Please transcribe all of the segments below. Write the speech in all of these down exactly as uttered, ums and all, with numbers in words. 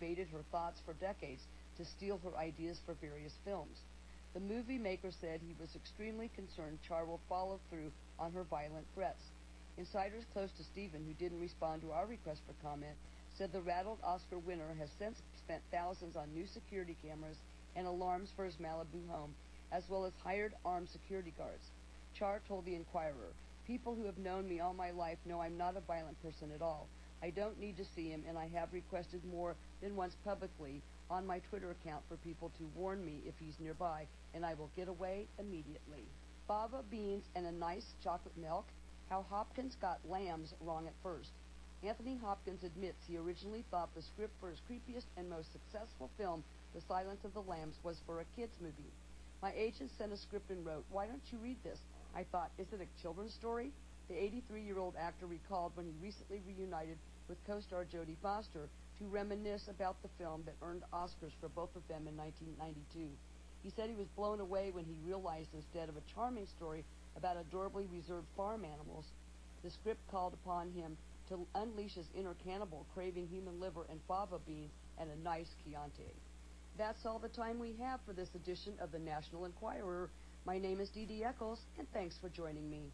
invaded her thoughts for decades to steal her ideas for various films. The movie maker said he was extremely concerned Char will follow through on her violent threats. Insiders close to Stephen, who didn't respond to our request for comment, said the rattled Oscar winner has since spent thousands on new security cameras and alarms for his Malibu home, as well as hired armed security guards. Char told the Inquirer, "People who have known me all my life know I'm not a violent person at all. I don't need to see him, and I have requested more than once publicly on my Twitter account for people to warn me if he's nearby, and I will get away immediately." Fava beans and a nice chocolate milk? How Hopkins got Lambs wrong at first. Anthony Hopkins admits he originally thought the script for his creepiest and most successful film, The Silence of the Lambs, was for a kids' movie. My agent sent a script and wrote, "Why don't you read this?" I thought, is it a children's story? The eighty-three-year-old actor recalled when he recently reunited with co-star Jodie Foster to reminisce about the film that earned Oscars for both of them in nineteen ninety-two. He said he was blown away when he realized instead of a charming story about adorably reserved farm animals, the script called upon him to unleash his inner cannibal, craving human liver and fava beans and a nice Chianti. That's all the time we have for this edition of the National Enquirer. My name is Dee Dee Eccles, and thanks for joining me.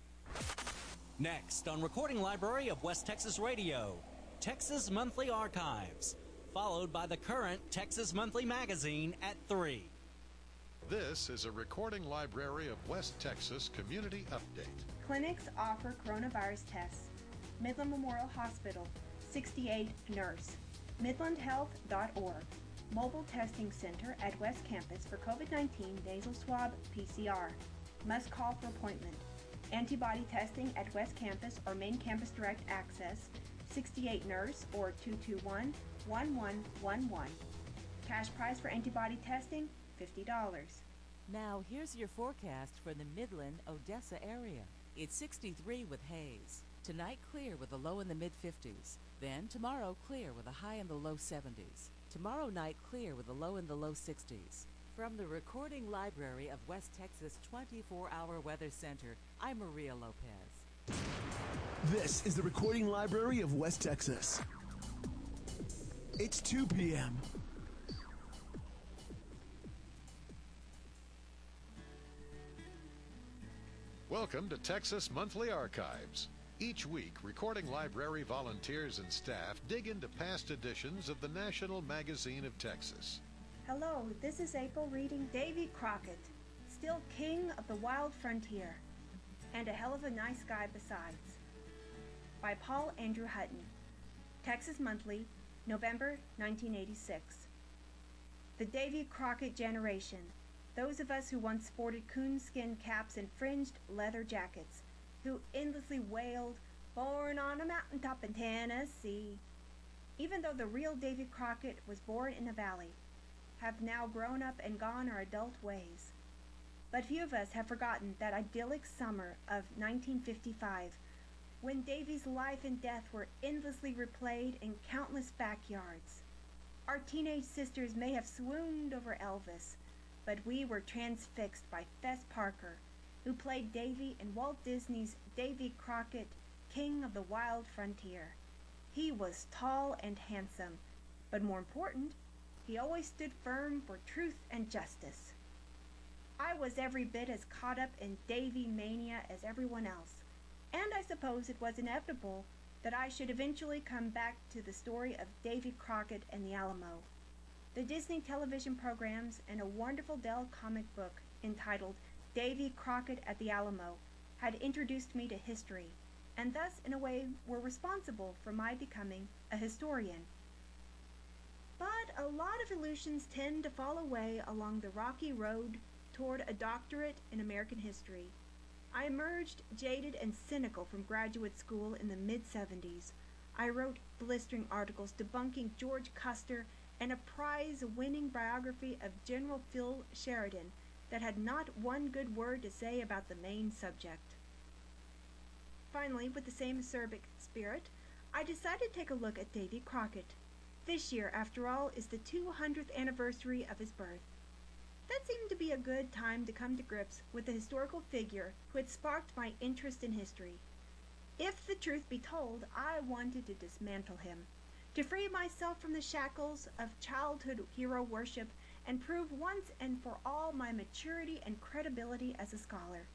Next on Recording Library of West Texas Radio, Texas Monthly Archives, followed by the current Texas Monthly Magazine at three. This is a Recording Library of West Texas Community Update. Clinics offer coronavirus tests. Midland Memorial Hospital, sixty-eight nurse. midland health dot org. Mobile Testing Center at West Campus for COVID nineteen nasal swab P C R. Must call for appointment. Antibody testing at West Campus or Main Campus Direct Access, sixty-eight nurse or two two one, one one one one. Cash price for antibody testing, fifty dollars. Now here's your forecast for the Midland, Odessa area. It's sixty-three with haze. Tonight clear with a low in the mid fifties. Then tomorrow clear with a high in the low seventies. Tomorrow night clear with a low in the low sixties. From the Recording Library of West Texas twenty-four hour Weather Center, I'm Maria Lopez. This is the Recording Library of West Texas. It's two p m Welcome to Texas Monthly Archives. Each week, Recording Library volunteers and staff dig into past editions of the National Magazine of Texas. Hello, this is April reading Davy Crockett, still king of the wild frontier, and a hell of a nice guy besides, by Paul Andrew Hutton. Texas Monthly, November nineteen eighty-six. The Davy Crockett generation, those of us who once sported coonskin caps and fringed leather jackets, who endlessly wailed, "Born on a mountaintop in Tennessee," even though the real Davy Crockett was born in a valley, have now grown up and gone our adult ways. But few of us have forgotten that idyllic summer of nineteen fifty-five, when Davy's life and death were endlessly replayed in countless backyards. Our teenage sisters may have swooned over Elvis, but we were transfixed by Fess Parker, who played Davy in Walt Disney's Davy Crockett, King of the Wild Frontier. He was tall and handsome, but more important, he always stood firm for truth and justice. I was every bit as caught up in Davy mania as everyone else, and I suppose it was inevitable that I should eventually come back to the story of Davy Crockett and the Alamo. The Disney television programs and a wonderful Dell comic book entitled Davy Crockett at the Alamo had introduced me to history, and thus in a way were responsible for my becoming a historian. But a lot of illusions tend to fall away along the rocky road toward a doctorate in American history. I emerged jaded and cynical from graduate school in the mid seventies. I wrote blistering articles debunking George Custer and a prize-winning biography of General Phil Sheridan that had not one good word to say about the main subject. Finally, with the same acerbic spirit, I decided to take a look at Davy Crockett. This year, after all, is the two hundredth anniversary of his birth. That seemed to be a good time to come to grips with the historical figure who had sparked my interest in history. If the truth be told, I wanted to dismantle him, to free myself from the shackles of childhood hero worship and prove once and for all my maturity and credibility as a scholar.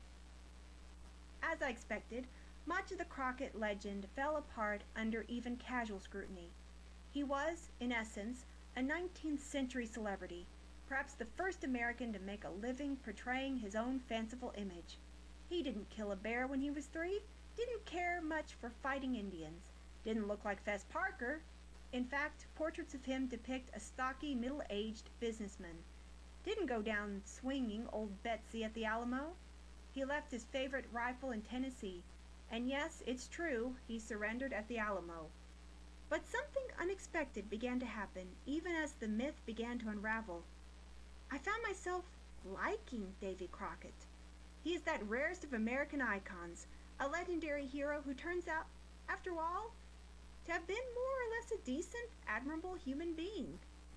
As I expected, much of the Crockett legend fell apart under even casual scrutiny. He was, in essence, a nineteenth century celebrity, perhaps the first American to make a living portraying his own fanciful image. He didn't kill a bear when he was three, didn't care much for fighting Indians, didn't look like Fess Parker. In fact, portraits of him depict a stocky, middle-aged businessman. Didn't go down swinging old Betsy at the Alamo. He left his favorite rifle in Tennessee, and yes, it's true, he surrendered at the Alamo. But something unexpected began to happen, even as the myth began to unravel. I found myself liking Davy Crockett. He is that rarest of American icons, a legendary hero who turns out, after all, to have been more or less a decent, admirable human being.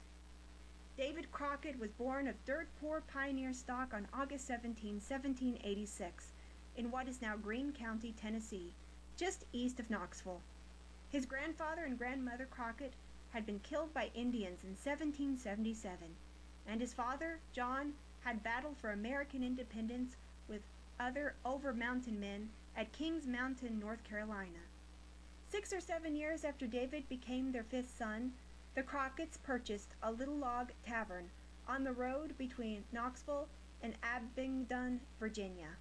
David Crockett was born of dirt-poor pioneer stock on August seventeenth, seventeen eighty-six, in what is now Greene County, Tennessee, just east of Knoxville. His grandfather and grandmother Crockett had been killed by Indians in seventeen seventy-seven, and his father, John, had battled for American independence with other over-mountain men at Kings Mountain, North Carolina. Six or seven years after David became their fifth son, the Crocketts purchased a little log tavern on the road between Knoxville and Abingdon, Virginia.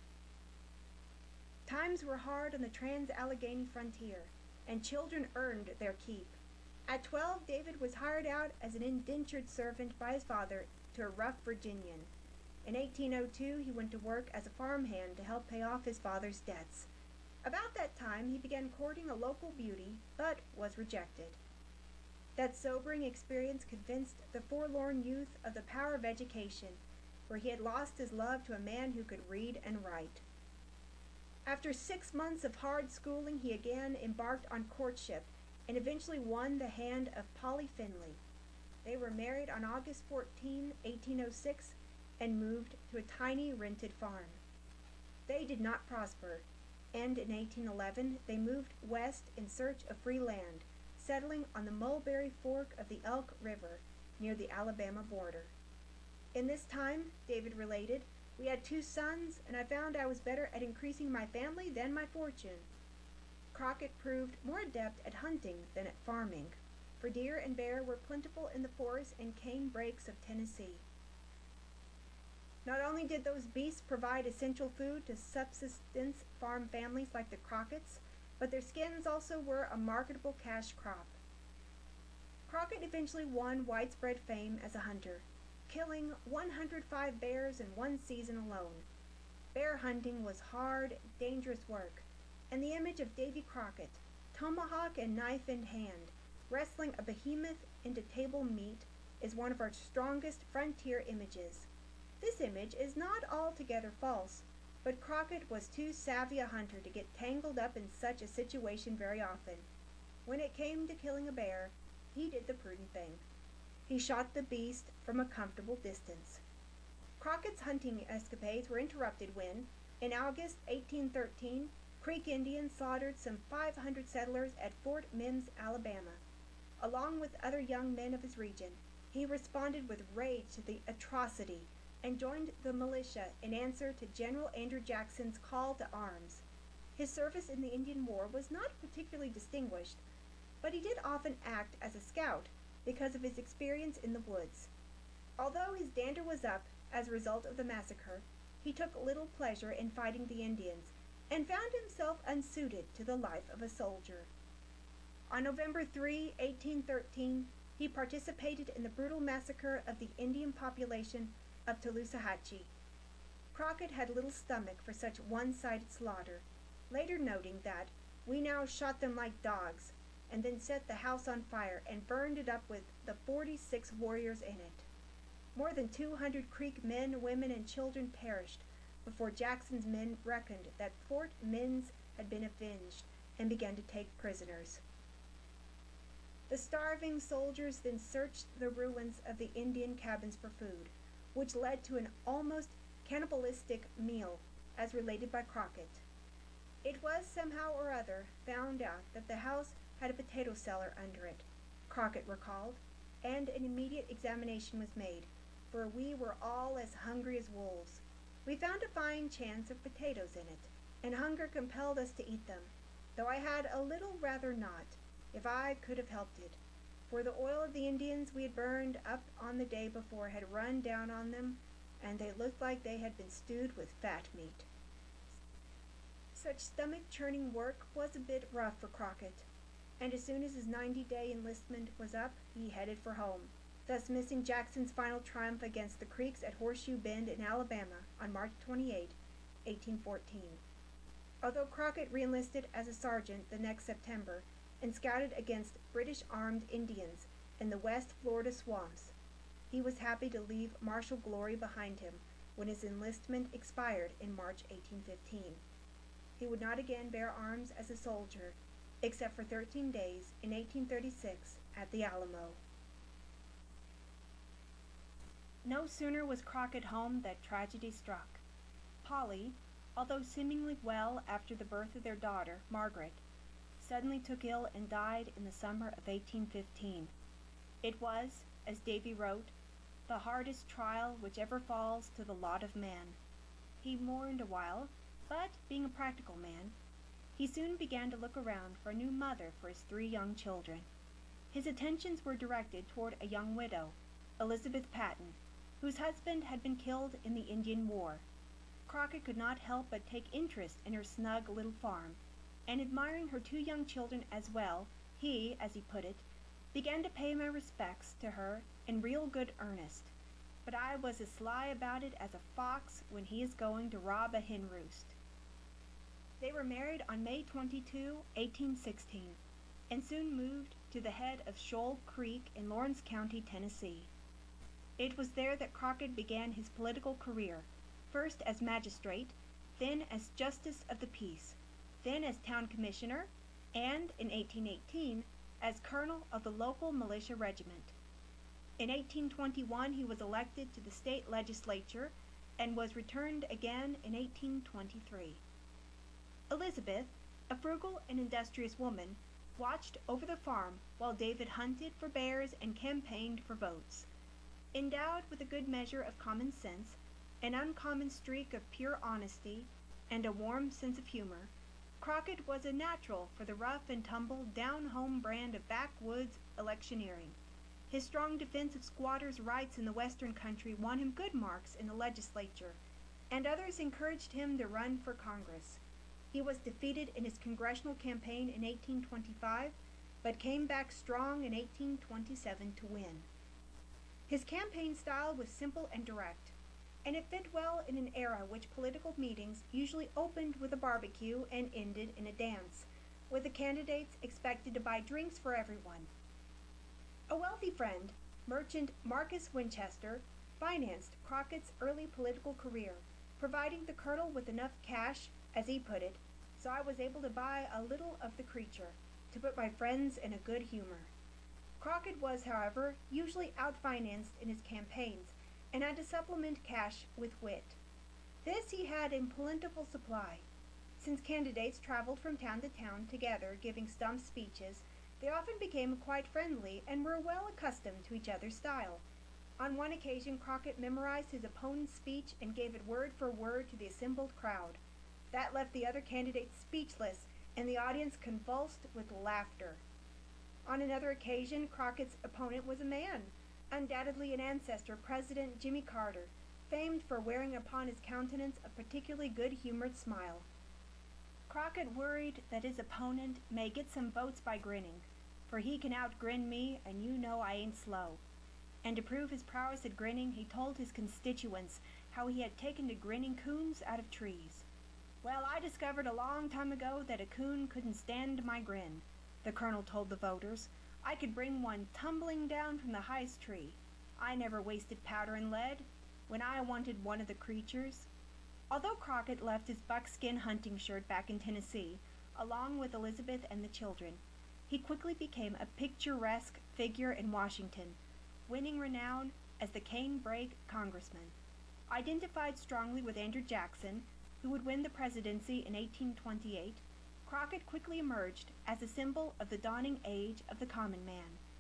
Times were hard on the trans-Allegheny frontier, and children earned their keep. At twelve, David was hired out as an indentured servant by his father to a rough Virginian. In eighteen oh two, he went to work as a farmhand to help pay off his father's debts. About that time, he began courting a local beauty, but was rejected. That sobering experience convinced the forlorn youth of the power of education, for he had lost his love to a man who could read and write. After six months of hard schooling, he again embarked on courtship and eventually won the hand of Polly Finley. They were married on August fourteenth, eighteen oh six, and moved to a tiny rented farm. They did not prosper, and in eighteen eleven they moved west in search of free land, settling on the Mulberry Fork of the Elk River near the Alabama border. In this time, David related, we had two sons, and I found I was better at increasing my family than my fortune. Crockett proved more adept at hunting than at farming, for deer and bear were plentiful in the forests and cane brakes of Tennessee. Not only did those beasts provide essential food to subsistence farm families like the Crocketts, but their skins also were a marketable cash crop. Crockett eventually won widespread fame as a hunter, killing one hundred five bears in one season alone. Bear hunting was hard, dangerous work, and the image of Davy Crockett, tomahawk and knife in hand, wrestling a behemoth into table meat, is one of our strongest frontier images. This image is not altogether false, but Crockett was too savvy a hunter to get tangled up in such a situation very often. When it came to killing a bear, he did the prudent thing. He shot the beast from a comfortable distance. Crockett's hunting escapades were interrupted when, in August eighteen thirteen, Creek Indians slaughtered some five hundred settlers at Fort Mims, Alabama. Along with other young men of his region, he responded with rage to the atrocity and joined the militia in answer to General Andrew Jackson's call to arms. His service in the Indian War was not particularly distinguished, but he did often act as a scout because of his experience in the woods. Although his dander was up as a result of the massacre, he took little pleasure in fighting the Indians and found himself unsuited to the life of a soldier. On November third, eighteen thirteen, he participated in the brutal massacre of the Indian population of Tallusahatchee. Crockett had little stomach for such one-sided slaughter, later noting that, we now shot them like dogs, and then set the house on fire and burned it up with the forty-six warriors in it. More than two hundred Creek men, women, and children perished before Jackson's men reckoned that Fort Mims had been avenged and began to take prisoners. The starving soldiers then searched the ruins of the Indian cabins for food, which led to an almost cannibalistic meal, as related by Crockett. It was somehow or other found out that the house had a potato cellar under it. Crockett recalled, and an immediate examination was made, for we were all as hungry as wolves. We found a fine chance of potatoes in it, and hunger compelled us to eat them, though I had a little rather not, if I could have helped it, for the oil of the Indians we had burned up on the day before had run down on them, and they looked like they had been stewed with fat meat. Such stomach-churning work was a bit rough for Crockett, and as soon as his ninety-day enlistment was up, he headed for home, thus missing Jackson's final triumph against the Creeks at Horseshoe Bend in Alabama on March twenty-eighth, eighteen fourteen. Although Crockett re-enlisted as a sergeant the next September and scouted against British armed Indians in the West Florida swamps, he was happy to leave martial glory behind him when his enlistment expired in March eighteen fifteen. He would not again bear arms as a soldier, except for thirteen days in eighteen thirty-six at the Alamo. No sooner was Crockett home than tragedy struck. Polly, although seemingly well after the birth of their daughter, Margaret, suddenly took ill and died in the summer of eighteen fifteen. It was, as Davy wrote, the hardest trial which ever falls to the lot of man. He mourned a while, but, being a practical man, he soon began to look around for a new mother for his three young children. His attentions were directed toward a young widow, Elizabeth Patton, whose husband had been killed in the Indian War. Crockett could not help but take interest in her snug little farm, and admiring her two young children as well, he, as he put it, began to pay my respects to her in real good earnest. But I was as sly about it as a fox when he is going to rob a hen roost. They were married on May twenty-second, eighteen sixteen, and soon moved to the head of Shoal Creek in Lawrence County, Tennessee. It was there that Crockett began his political career, first as magistrate, then as justice of the peace, then as town commissioner, and, in eighteen eighteen, as colonel of the local militia regiment. In eighteen twenty-one he was elected to the state legislature and was returned again in eighteen twenty-three. Elizabeth, a frugal and industrious woman, watched over the farm while David hunted for bears and campaigned for votes. Endowed with a good measure of common sense, an uncommon streak of pure honesty, and a warm sense of humor, Crockett was a natural for the rough-and-tumble, down-home brand of backwoods electioneering. His strong defense of squatters' rights in the western country won him good marks in the legislature, and others encouraged him to run for Congress. He was defeated in his congressional campaign in eighteen twenty-five, but came back strong in eighteen twenty-seven to win. His campaign style was simple and direct, and it fit well in an era which political meetings usually opened with a barbecue and ended in a dance, with the candidates expected to buy drinks for everyone. A wealthy friend, merchant Marcus Winchester, financed Crockett's early political career, providing the colonel with enough cash, as he put it, so I was able to buy a little of the creature, to put my friends in a good humor. Crockett was, however, usually outfinanced in his campaigns, and had to supplement cash with wit. This he had in plentiful supply. Since candidates traveled from town to town together giving stump speeches, they often became quite friendly and were well accustomed to each other's style. On one occasion Crockett memorized his opponent's speech and gave it word for word to the assembled crowd. That left the other candidates speechless, and the audience convulsed with laughter. On another occasion, Crockett's opponent was a man, undoubtedly an ancestor, President Jimmy Carter, famed for wearing upon his countenance a particularly good-humored smile. Crockett worried that his opponent may get some votes by grinning, for he can outgrin me, and you know I ain't slow. And to prove his prowess at grinning, he told his constituents how he had taken to grinning coons out of trees. Well, I discovered a long time ago that a coon couldn't stand my grin, the colonel told the voters. I could bring one tumbling down from the highest tree. I never wasted powder and lead when I wanted one of the creatures. Although Crockett left his buckskin hunting shirt back in Tennessee, along with Elizabeth and the children, he quickly became a picturesque figure in Washington, winning renown as the canebrake congressman. Identified strongly with Andrew Jackson, who would win the presidency in eighteen twenty-eight, Crockett quickly emerged as a symbol of the dawning age of the common man.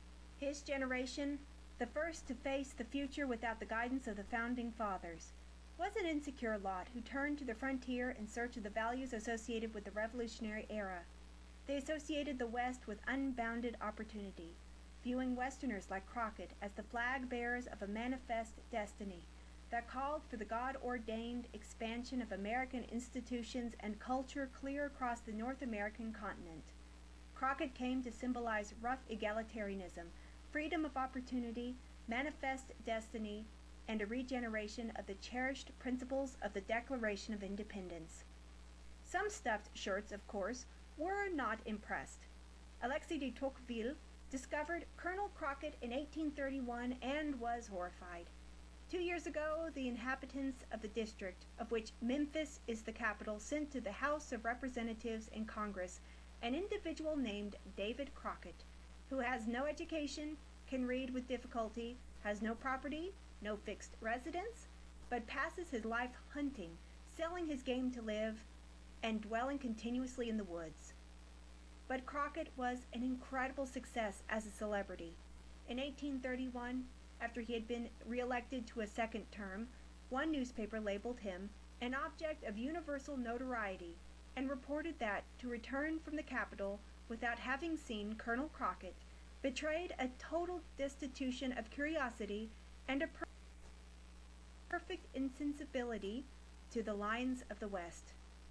His generation, the first to face the future without the guidance of the founding fathers, was an insecure lot who turned to the frontier in search of the values associated with the Revolutionary era. They associated the West with unbounded opportunity, viewing Westerners like Crockett as the flag bearers of a manifest destiny that called for the God-ordained expansion of American institutions and culture clear across the North American continent. Crockett came to symbolize rough egalitarianism, freedom of opportunity, manifest destiny, and a regeneration of the cherished principles of the Declaration of Independence. Some stuffed shirts, of course, were not impressed. Alexis de Tocqueville discovered Colonel Crockett in eighteen thirty-one and was horrified. Two years ago, the inhabitants of the district, of which Memphis is the capital, sent to the House of Representatives in Congress an individual named David Crockett, who has no education, can read with difficulty, has no property, no fixed residence, but passes his life hunting, selling his game to live, and dwelling continuously in the woods. But Crockett was an incredible success as a celebrity. In eighteen thirty-one, after he had been re-elected to a second term, one newspaper labeled him an object of universal notoriety and reported that to return from the capital without having seen Colonel Crockett betrayed a total destitution of curiosity and a per- perfect insensibility to the lines of the West.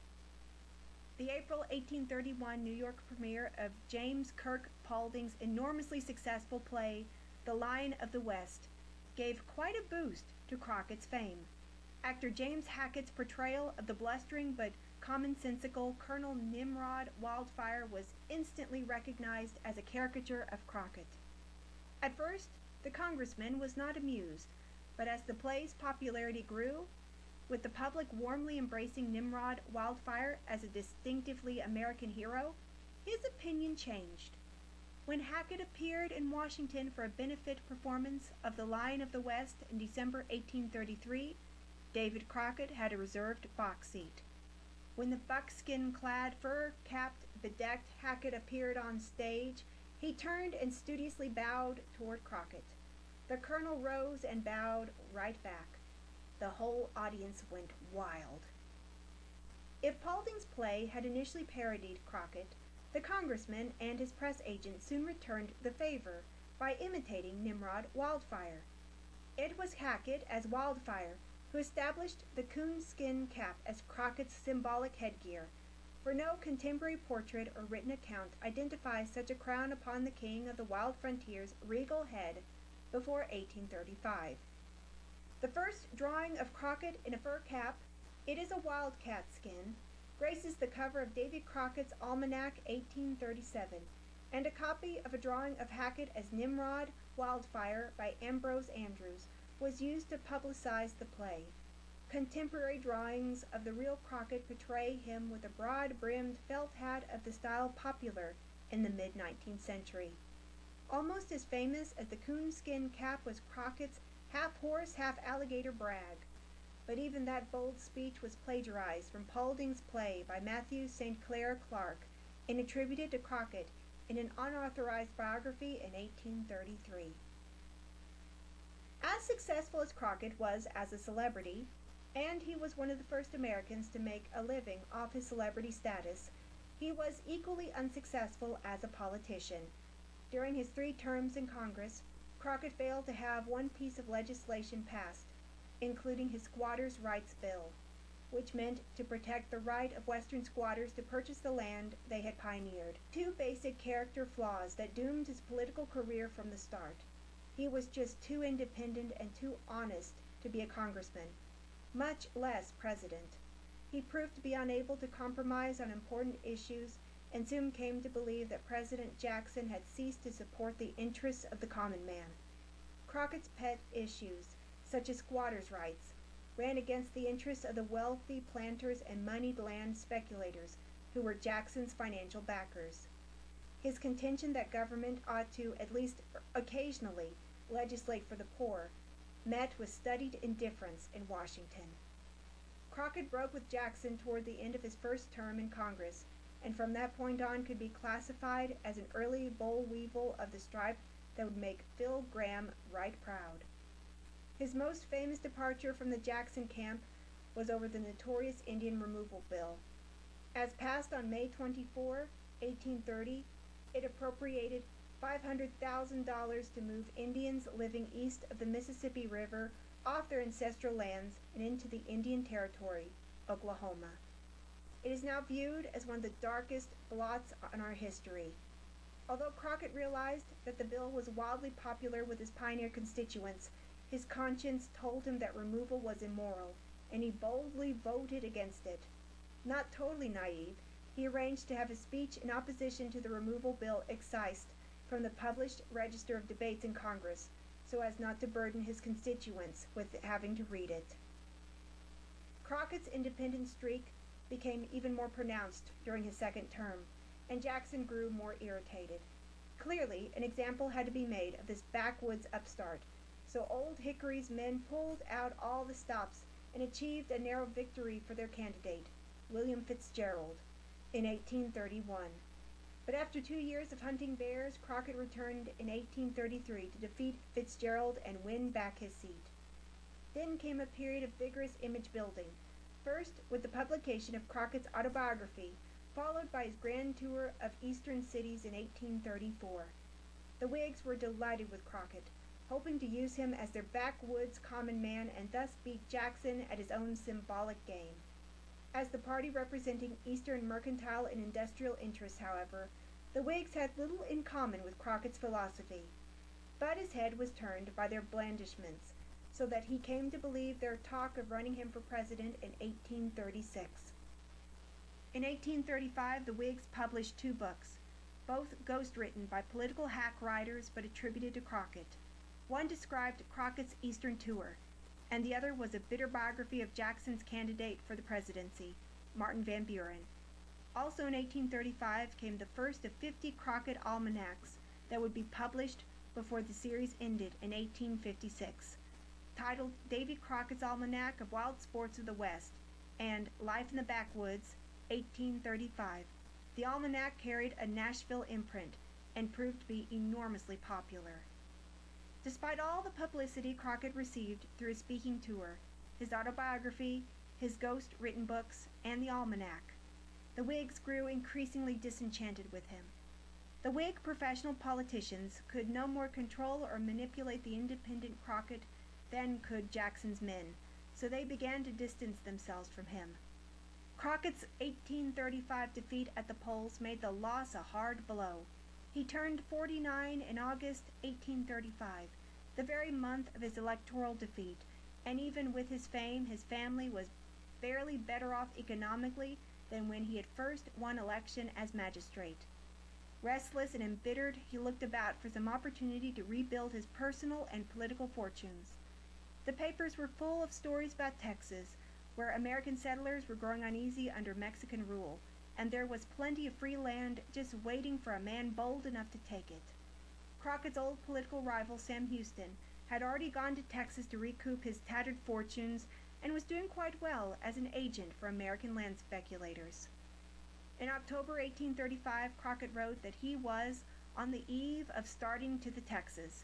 The April eighteen thirty-one New York premiere of James Kirk Paulding's enormously successful play, The Line of the West, gave quite a boost to Crockett's fame. Actor James Hackett's portrayal of the blustering but commonsensical Colonel Nimrod Wildfire was instantly recognized as a caricature of Crockett. At first, the congressman was not amused, but as the play's popularity grew, with the public warmly embracing Nimrod Wildfire as a distinctively American hero, his opinion changed. When Hackett appeared in Washington for a benefit performance of The Lion of the West in December eighteen thirty-three, David Crockett had a reserved box seat. When the buckskin-clad, fur-capped, bedecked Hackett appeared on stage, he turned and studiously bowed toward Crockett. The colonel rose and bowed right back. The whole audience went wild. If Paulding's play had initially parodied Crockett, the congressman and his press agent soon returned the favor by imitating Nimrod Wildfire. It was Hackett as Wildfire who established the coonskin cap as Crockett's symbolic headgear, for no contemporary portrait or written account identifies such a crown upon the king of the wild frontier's regal head before eighteen thirty-five. The first drawing of Crockett in a fur cap, it is a wildcat skin, graces the cover of Davy Crockett's Almanac eighteen thirty-seven, and a copy of a drawing of Hackett as Nimrod Wildfire by Ambrose Andrews was used to publicize the play. Contemporary drawings of the real Crockett portray him with a broad-brimmed felt hat of the style popular in the mid-nineteenth century. Almost as famous as the coonskin cap was Crockett's half-horse, half-alligator brag, but even that bold speech was plagiarized from Paulding's play by Matthew Saint Clair Clark and attributed to Crockett in an unauthorized biography in eighteen thirty-three. As successful as Crockett was as a celebrity, and he was one of the first Americans to make a living off his celebrity status, he was equally unsuccessful as a politician. During his three terms in Congress, Crockett failed to have one piece of legislation passed, including his Squatters' Rights Bill, which meant to protect the right of Western squatters to purchase the land they had pioneered. Two basic character flaws that doomed his political career from the start. He was just too independent and too honest to be a congressman, much less president. He proved to be unable to compromise on important issues and soon came to believe that President Jackson had ceased to support the interests of the common man. Crockett's pet issues, such as squatters' rights, ran against the interests of the wealthy planters and moneyed land speculators who were Jackson's financial backers. His contention that government ought to, at least occasionally, legislate for the poor met with studied indifference in Washington. Crockett broke with Jackson toward the end of his first term in Congress, and from that point on could be classified as an early boll weevil of the striped that would make Phil Graham right proud. His most famous departure from the Jackson camp was over the notorious Indian Removal Bill. As passed on May twenty-fourth, eighteen thirty, it appropriated five hundred thousand dollars to move Indians living east of the Mississippi River off their ancestral lands and into the Indian Territory, Oklahoma. It is now viewed as one of the darkest blots on our history. Although Crockett realized that the bill was wildly popular with his pioneer constituents, his conscience told him that removal was immoral, and he boldly voted against it. Not totally naive, he arranged to have a speech in opposition to the removal bill excised from the published register of debates in Congress, so as not to burden his constituents with having to read it. Crockett's independent streak became even more pronounced during his second term, and Jackson grew more irritated. Clearly, an example had to be made of this backwoods upstart, so Old Hickory's men pulled out all the stops and achieved a narrow victory for their candidate, William Fitzgerald, in eighteen thirty-one. But after two years of hunting bears, Crockett returned in eighteen thirty-three to defeat Fitzgerald and win back his seat. Then came a period of vigorous image building, first with the publication of Crockett's autobiography, followed by his grand tour of eastern cities in eighteen thirty-four. The Whigs were delighted with Crockett, hoping to use him as their backwoods common man and thus beat Jackson at his own symbolic game. As the party representing Eastern mercantile and industrial interests, however, the Whigs had little in common with Crockett's philosophy. But his head was turned by their blandishments, so that he came to believe their talk of running him for president in eighteen thirty-six. In eighteen thirty-five, the Whigs published two books, both ghost-written by political hack writers but attributed to Crockett. One described Crockett's Eastern tour, and the other was a bitter biography of Jackson's candidate for the presidency, Martin Van Buren. Also in eighteen thirty-five came the first of fifty Crockett almanacs that would be published before the series ended in eighteen fifty-six, titled Davy Crockett's Almanac of Wild Sports of the West and Life in the Backwoods, eighteen thirty-five. The almanac carried a Nashville imprint and proved to be enormously popular. Despite all the publicity Crockett received through his speaking tour, his autobiography, his ghost-written books, and the almanac, the Whigs grew increasingly disenchanted with him. The Whig professional politicians could no more control or manipulate the independent Crockett than could Jackson's men, so they began to distance themselves from him. Crockett's eighteen thirty-five defeat at the polls made the loss a hard blow. He turned forty-nine in August eighteen thirty-five, the very month of his electoral defeat, and even with his fame, his family was barely better off economically than when he had first won election as magistrate. Restless and embittered, he looked about for some opportunity to rebuild his personal and political fortunes. The papers were full of stories about Texas, where American settlers were growing uneasy under Mexican rule, and there was plenty of free land just waiting for a man bold enough to take it. Crockett's old political rival, Sam Houston, had already gone to Texas to recoup his tattered fortunes and was doing quite well as an agent for American land speculators. In October eighteen thirty-five, Crockett wrote that he was on the eve of starting to the Texas.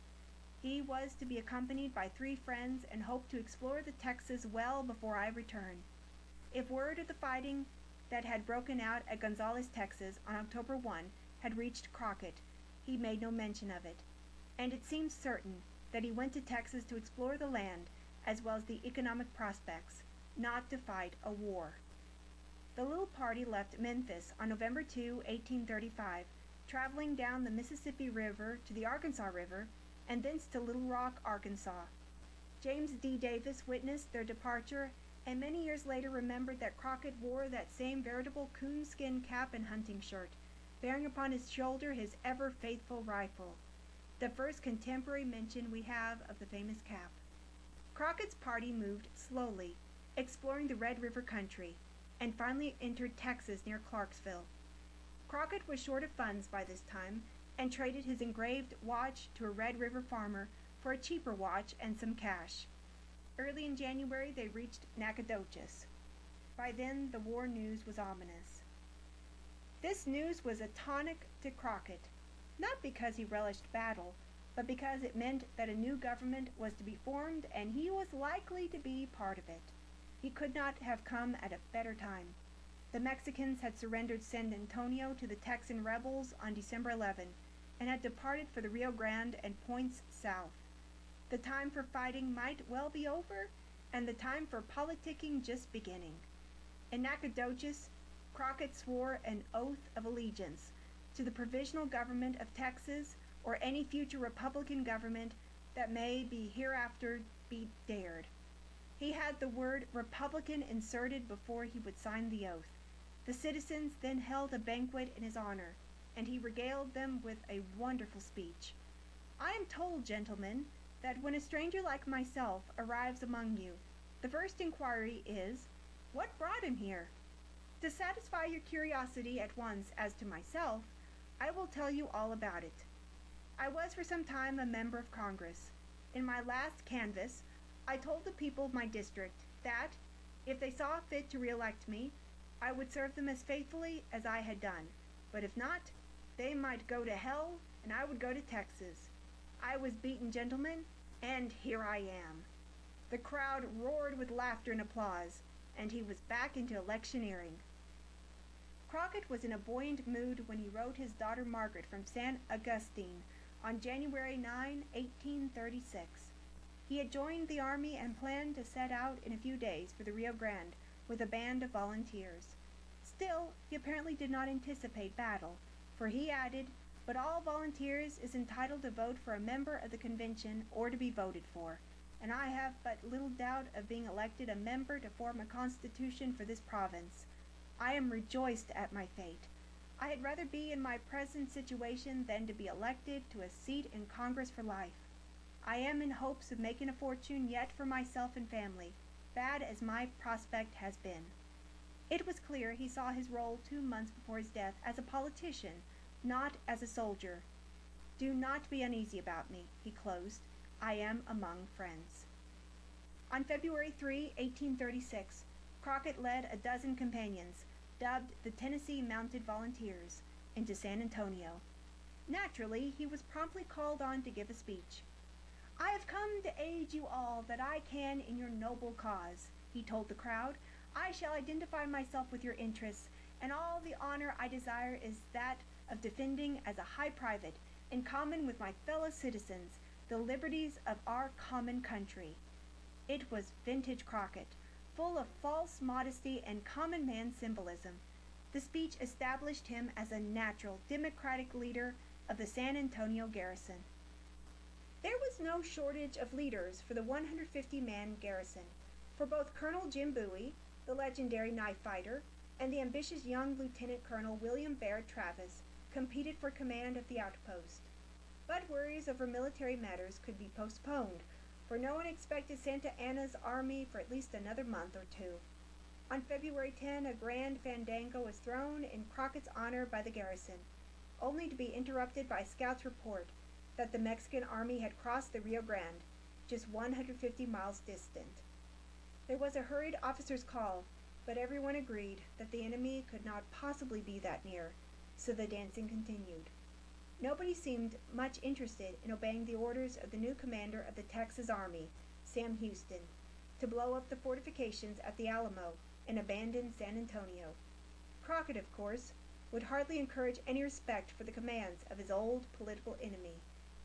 He was to be accompanied by three friends and hoped to explore the Texas well before I return. If word of the fighting that had broken out at Gonzales, Texas on October first had reached Crockett, he made no mention of it, and it seems certain that he went to Texas to explore the land as well as the economic prospects, not to fight a war. The little party left Memphis on November second, eighteen thirty-five, traveling down the Mississippi River to the Arkansas River and thence to Little Rock, Arkansas. James D. Davis witnessed their departure and many years later remembered that Crockett wore that same veritable coonskin cap and hunting shirt, bearing upon his shoulder his ever-faithful rifle, the first contemporary mention we have of the famous cap. Crockett's party moved slowly, exploring the Red River country, and finally entered Texas near Clarksville. Crockett was short of funds by this time, and traded his engraved watch to a Red River farmer for a cheaper watch and some cash. Early in January, they reached Nacogdoches. By then, the war news was ominous. This news was a tonic to Crockett. not because he relished battle, but because it meant that a new government was to be formed and he was likely to be part of it. He could not have come at a better time. The Mexicans had surrendered San Antonio to the Texan rebels on December eleventh and had departed for the Rio Grande and points south. The time for fighting might well be over, and the time for politicking just beginning. In Nacogdoches, Crockett swore an oath of allegiance to the provisional government of Texas or any future Republican government that may be hereafter be dared. He had the word Republican inserted before he would sign the oath. The citizens then held a banquet in his honor, and he regaled them with a wonderful speech. I am told, gentlemen, that when a stranger like myself arrives among you, the first inquiry is, what brought him here? To satisfy your curiosity at once as to myself, I will tell you all about it. I was for some time a member of Congress. In my last canvass, I told the people of my district that, if they saw fit to re-elect me, I would serve them as faithfully as I had done, but if not, they might go to hell and I would go to Texas. I was beaten, gentlemen, and here I am. The crowd roared with laughter and applause, and he was back into electioneering. Crockett was in a buoyant mood when he wrote his daughter Margaret from San Augustine on January ninth, eighteen thirty-six. He had joined the army and planned to set out in a few days for the Rio Grande with a band of volunteers. Still, he apparently did not anticipate battle, for he added, "But all volunteers is entitled to vote for a member of the convention or to be voted for, and I have but little doubt of being elected a member to form a constitution for this province. I am rejoiced at my fate. I had rather be in my present situation than to be elected to a seat in Congress for life. I am in hopes of making a fortune yet for myself and family, bad as my prospect has been." It was clear he saw his role two months before his death as a politician, not as a soldier. "Do not be uneasy about me," he closed. "I am among friends." On February third, eighteen thirty-six, Crockett led a dozen companions, dubbed the Tennessee Mounted Volunteers, into San Antonio. Naturally, he was promptly called on to give a speech. "I have come to aid you all that I can in your noble cause," he told the crowd. "I shall identify myself with your interests, and all the honor I desire is that of defending as a high private, in common with my fellow citizens, the liberties of our common country." It was vintage Crockett, full of false modesty and common man symbolism. The speech established him as a natural, democratic leader of the San Antonio garrison. There was no shortage of leaders for the one hundred fifty man garrison, for both Colonel Jim Bowie, the legendary knife fighter, and the ambitious young Lieutenant Colonel William Baird Travis competed for command of the outpost. But worries over military matters could be postponed, for no one expected Santa Anna's army for at least another month or two. On February tenth, a grand fandango was thrown in Crockett's honor by the garrison, only to be interrupted by a scout's report that the Mexican army had crossed the Rio Grande, just one hundred fifty miles distant. There was a hurried officer's call, but everyone agreed that the enemy could not possibly be that near, so the dancing continued. Nobody seemed much interested in obeying the orders of the new commander of the Texas Army, Sam Houston, to blow up the fortifications at the Alamo and abandon San Antonio. Crockett, of course, would hardly encourage any respect for the commands of his old political enemy.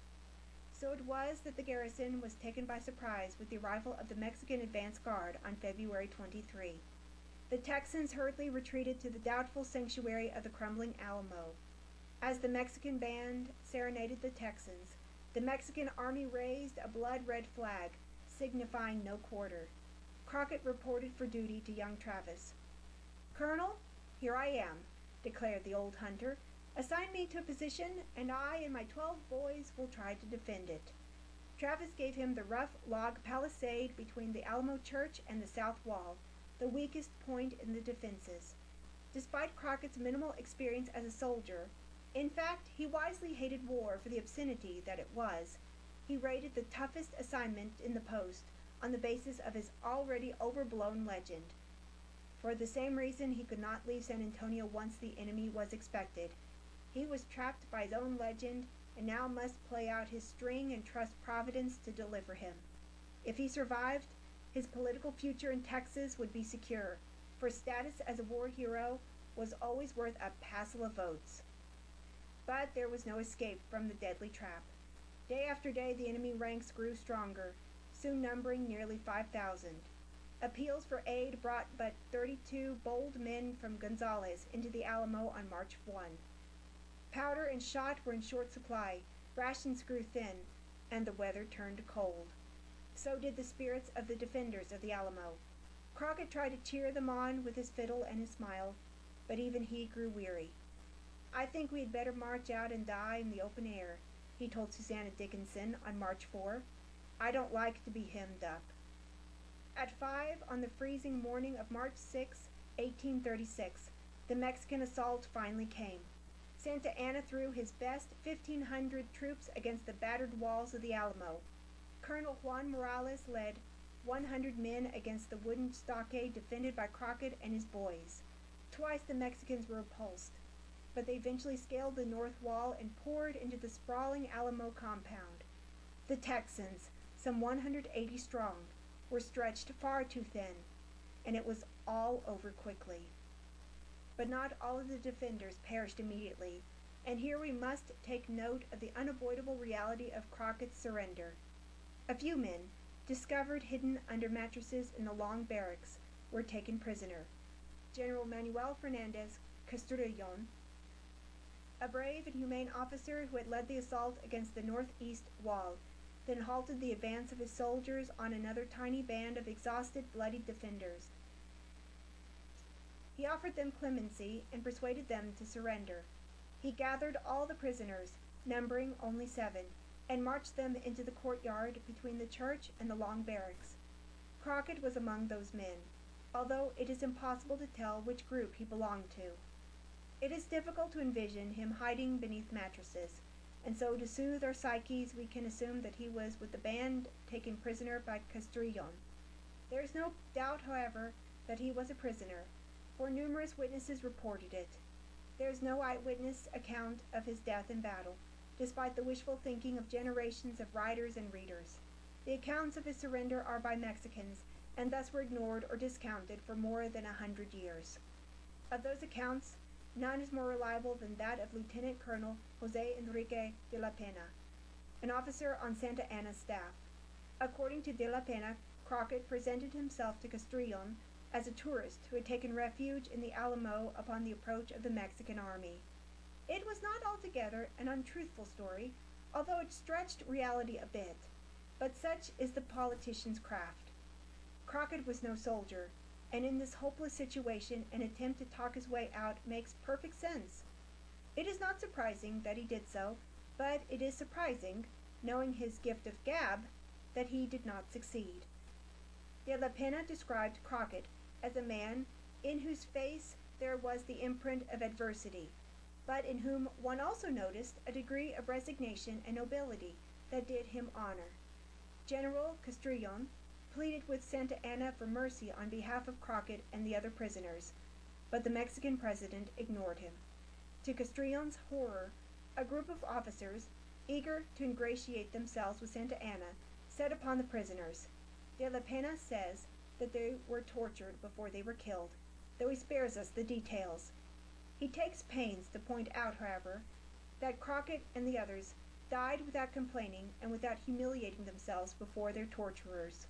So it was that the garrison was taken by surprise with the arrival of the Mexican advance guard on February twenty-third. The Texans hurriedly retreated to the doubtful sanctuary of the crumbling Alamo. As the Mexican band serenaded the Texans, the Mexican army raised a blood-red flag, signifying no quarter. Crockett reported for duty to young Travis. "Colonel, here I am," declared the old hunter. "Assign me to a position, and I and my twelve boys will try to defend it." Travis gave him the rough log palisade between the Alamo Church and the south wall, the weakest point in the defenses. Despite Crockett's minimal experience as a soldier, in fact, he wisely hated war for the obscenity that it was, he rated the toughest assignment in the post on the basis of his already overblown legend. For the same reason he could not leave San Antonio once the enemy was expected. He was trapped by his own legend and now must play out his string and trust Providence to deliver him. If he survived, his political future in Texas would be secure, for status as a war hero was always worth a passel of votes. But there was no escape from the deadly trap. Day after day the enemy ranks grew stronger, soon numbering nearly five thousand. Appeals for aid brought but thirty-two bold men from Gonzales into the Alamo on March first. Powder and shot were in short supply, rations grew thin, and the weather turned cold. So did the spirits of the defenders of the Alamo. Crockett tried to cheer them on with his fiddle and his smile, but even he grew weary. "I think we had better march out and die in the open air," he told Susanna Dickinson on March fourth. "I don't like to be hemmed up." At five on the freezing morning of March sixth, eighteen thirty-six, the Mexican assault finally came. Santa Anna threw his best fifteen hundred troops against the battered walls of the Alamo. Colonel Juan Morales led one hundred men against the wooden stockade defended by Crockett and his boys. Twice the Mexicans were repulsed, but they eventually scaled the north wall and poured into the sprawling Alamo compound. The Texans, some one hundred eighty strong, were stretched far too thin, and it was all over quickly. But not all of the defenders perished immediately, and here we must take note of the unavoidable reality of Crockett's surrender. A few men, discovered hidden under mattresses in the long barracks, were taken prisoner. General Manuel Fernandez Castrillon, a brave and humane officer who had led the assault against the northeast wall, then halted the advance of his soldiers on another tiny band of exhausted, bloodied defenders. He offered them clemency and persuaded them to surrender. He gathered all the prisoners, numbering only seven, and marched them into the courtyard between the church and the long barracks. Crockett was among those men, although it is impossible to tell which group he belonged to. It is difficult to envision him hiding beneath mattresses, and so to soothe our psyches we can assume that he was with the band taken prisoner by Castrillon. There is no doubt, however, that he was a prisoner, for numerous witnesses reported it. There is no eyewitness account of his death in battle, despite the wishful thinking of generations of writers and readers. The accounts of his surrender are by Mexicans, and thus were ignored or discounted for more than a hundred years. Of those accounts, none is more reliable than that of Lieutenant Colonel Jose Enrique de la Pena, an officer on Santa Anna's staff. According to de la Pena, Crockett presented himself to Castrillon as a tourist who had taken refuge in the Alamo upon the approach of the Mexican army. It was not altogether an untruthful story, although it stretched reality a bit, but such is the politician's craft. Crockett was no soldier, and in this hopeless situation an attempt to talk his way out makes perfect sense. It is not surprising that he did so, but it is surprising, knowing his gift of gab, that he did not succeed. De la Pena described Crockett as a man in whose face there was the imprint of adversity, but in whom one also noticed a degree of resignation and nobility that did him honor. General Castrillon pleaded with Santa Anna for mercy on behalf of Crockett and the other prisoners, but the Mexican president ignored him. To Castrillon's horror, a group of officers, eager to ingratiate themselves with Santa Anna, set upon the prisoners. De la Pena says that they were tortured before they were killed, though he spares us the details. He takes pains to point out, however, that Crockett and the others died without complaining and without humiliating themselves before their torturers.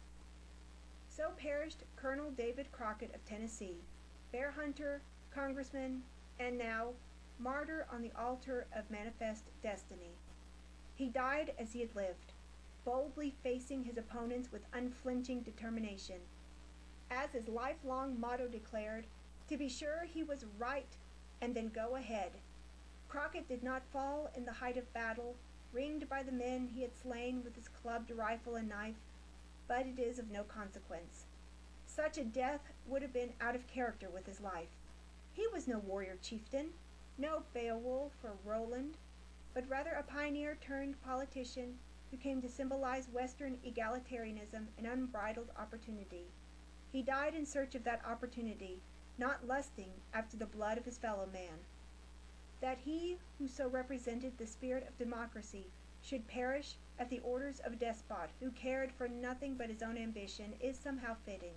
So perished Colonel David Crockett of Tennessee, bear hunter, congressman, and now martyr on the altar of manifest destiny. He died as he had lived, boldly facing his opponents with unflinching determination. As his lifelong motto declared, to be sure he was right, and then go ahead. Crockett did not fall in the height of battle, ringed by the men he had slain with his clubbed rifle and knife, but it is of no consequence. Such a death would have been out of character with his life. He was no warrior chieftain, no Beowulf or Roland, but rather a pioneer turned politician who came to symbolize Western egalitarianism and unbridled opportunity. He died in search of that opportunity, not lusting after the blood of his fellow man. that he who so represented the spirit of democracy should perish at the orders of a despot who cared for nothing but his own ambition is somehow fitting.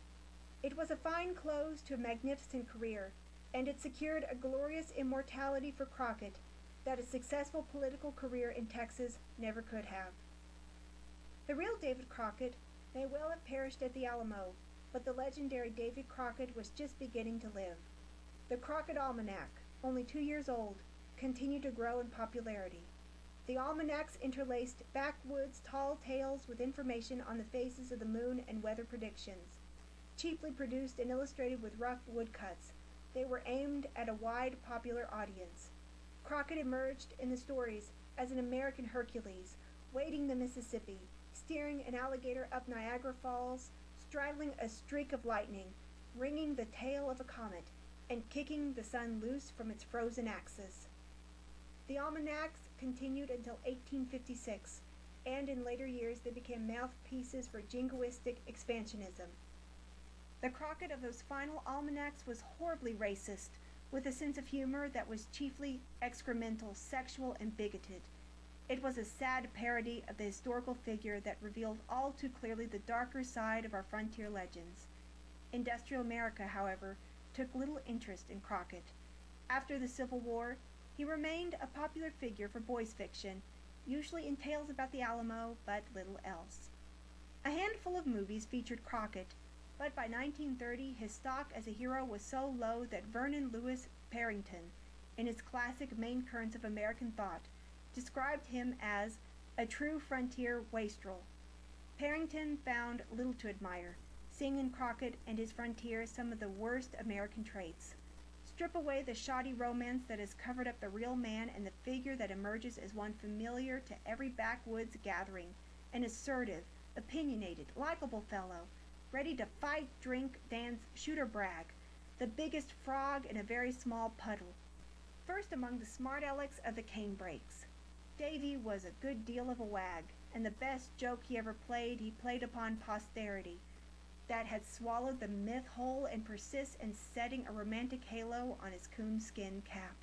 It was a fine close to a magnificent career, and it secured a glorious immortality for Crockett that a successful political career in Texas never could have. The real David Crockett may well have perished at the Alamo, but the legendary David Crockett was just beginning to live. The Crockett Almanac, only two years old, continued to grow in popularity. The almanac's interlaced backwoods tall tales with information on the phases of the moon and weather predictions. Cheaply produced and illustrated with rough woodcuts, they were aimed at a wide popular audience. Crockett emerged in the stories as an American Hercules, wading the Mississippi, steering an alligator up Niagara Falls, straddling a streak of lightning, ringing the tail of a comet, and kicking the sun loose from its frozen axis. The almanacs continued until eighteen fifty-six, and in later years they became mouthpieces for jingoistic expansionism. The Crockett of those final almanacs was horribly racist, with a sense of humor that was chiefly excremental, sexual, and bigoted. It was a sad parody of the historical figure that revealed all too clearly the darker side of our frontier legends. Industrial America, however, took little interest in Crockett. After the Civil War, he remained a popular figure for boys' fiction, usually in tales about the Alamo, but little else. A handful of movies featured Crockett, but by nineteen thirty his stock as a hero was so low that Vernon Lewis Parrington, in his classic Main Currents of American Thought, described him as a true frontier wastrel. Parrington found little to admire, seeing in Crockett and his frontier some of the worst American traits. Strip away the shoddy romance that has covered up the real man, and the figure that emerges as one familiar to every backwoods gathering, an assertive, opinionated, likable fellow, ready to fight, drink, dance, shoot or brag, the biggest frog in a very small puddle. First among the smart alecks of the canebrakes, Davy was a good deal of a wag, and the best joke he ever played he played upon posterity, that had swallowed the myth whole and persists in setting a romantic halo on his coonskin cap.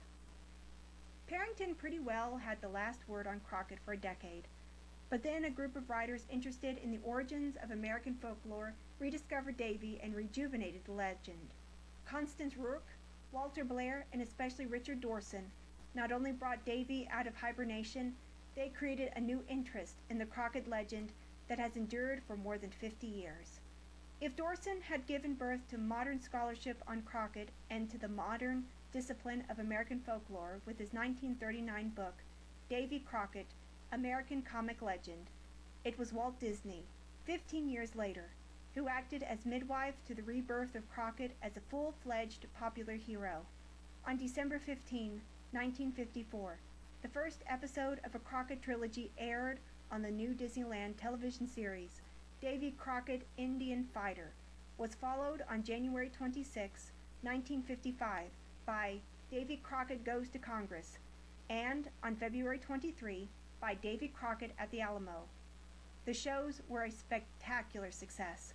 Parrington pretty well had the last word on Crockett for a decade, but then a group of writers interested in the origins of American folklore rediscovered Davy and rejuvenated the legend. Constance Rourke, Walter Blair, and especially Richard Dorson not only brought Davy out of hibernation, they created a new interest in the Crockett legend that has endured for more than fifty years. If Dorson had given birth to modern scholarship on Crockett and to the modern discipline of American folklore with his nineteen thirty-nine book, Davy Crockett, American Comic Legend, it was Walt Disney, fifteen years later, who acted as midwife to the rebirth of Crockett as a full-fledged popular hero. On December fifteenth, nineteen fifty-four, the first episode of a Crockett trilogy aired on the new Disneyland television series, Davy Crockett, Indian Fighter, was followed on January twenty-sixth, nineteen fifty-five, by Davy Crockett Goes to Congress, and on February twenty-third, by Davy Crockett at the Alamo. The shows were a spectacular success.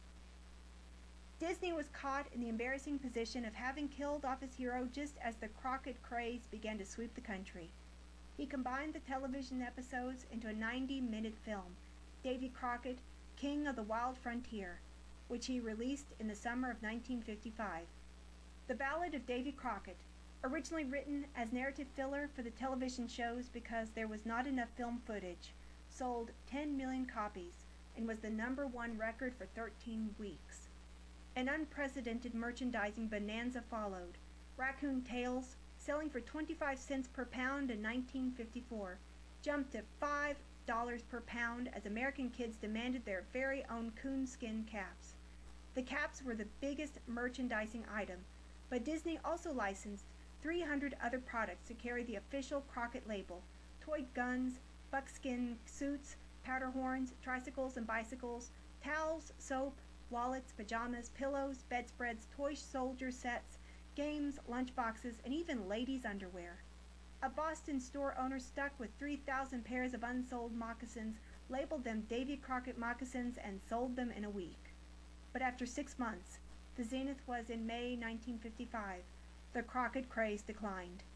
Disney was caught in the embarrassing position of having killed off his hero just as the Crockett craze began to sweep the country. He combined the television episodes into a ninety-minute film, Davy Crockett, King of the Wild Frontier, which he released in the summer of nineteen fifty-five. The Ballad of Davy Crockett, originally written as narrative filler for the television shows because there was not enough film footage, sold ten million copies and was the number one record for thirteen weeks. An unprecedented merchandising bonanza followed. Raccoon Tales, selling for twenty-five cents per pound in nineteen fifty-four, jumped to five dollars per pound as American kids demanded their very own coonskin caps. The caps were the biggest merchandising item, but Disney also licensed three hundred other products to carry the official Crockett label: toy guns, buckskin suits, powder horns, tricycles and bicycles, towels, soap, wallets, pajamas, pillows, bedspreads, toy soldier sets, games, lunchboxes, and even ladies' underwear. A Boston store owner stuck with three thousand pairs of unsold moccasins labeled them Davy Crockett moccasins and sold them in a week. But after six months, the zenith was in May nineteen fifty-five, the Crockett craze declined.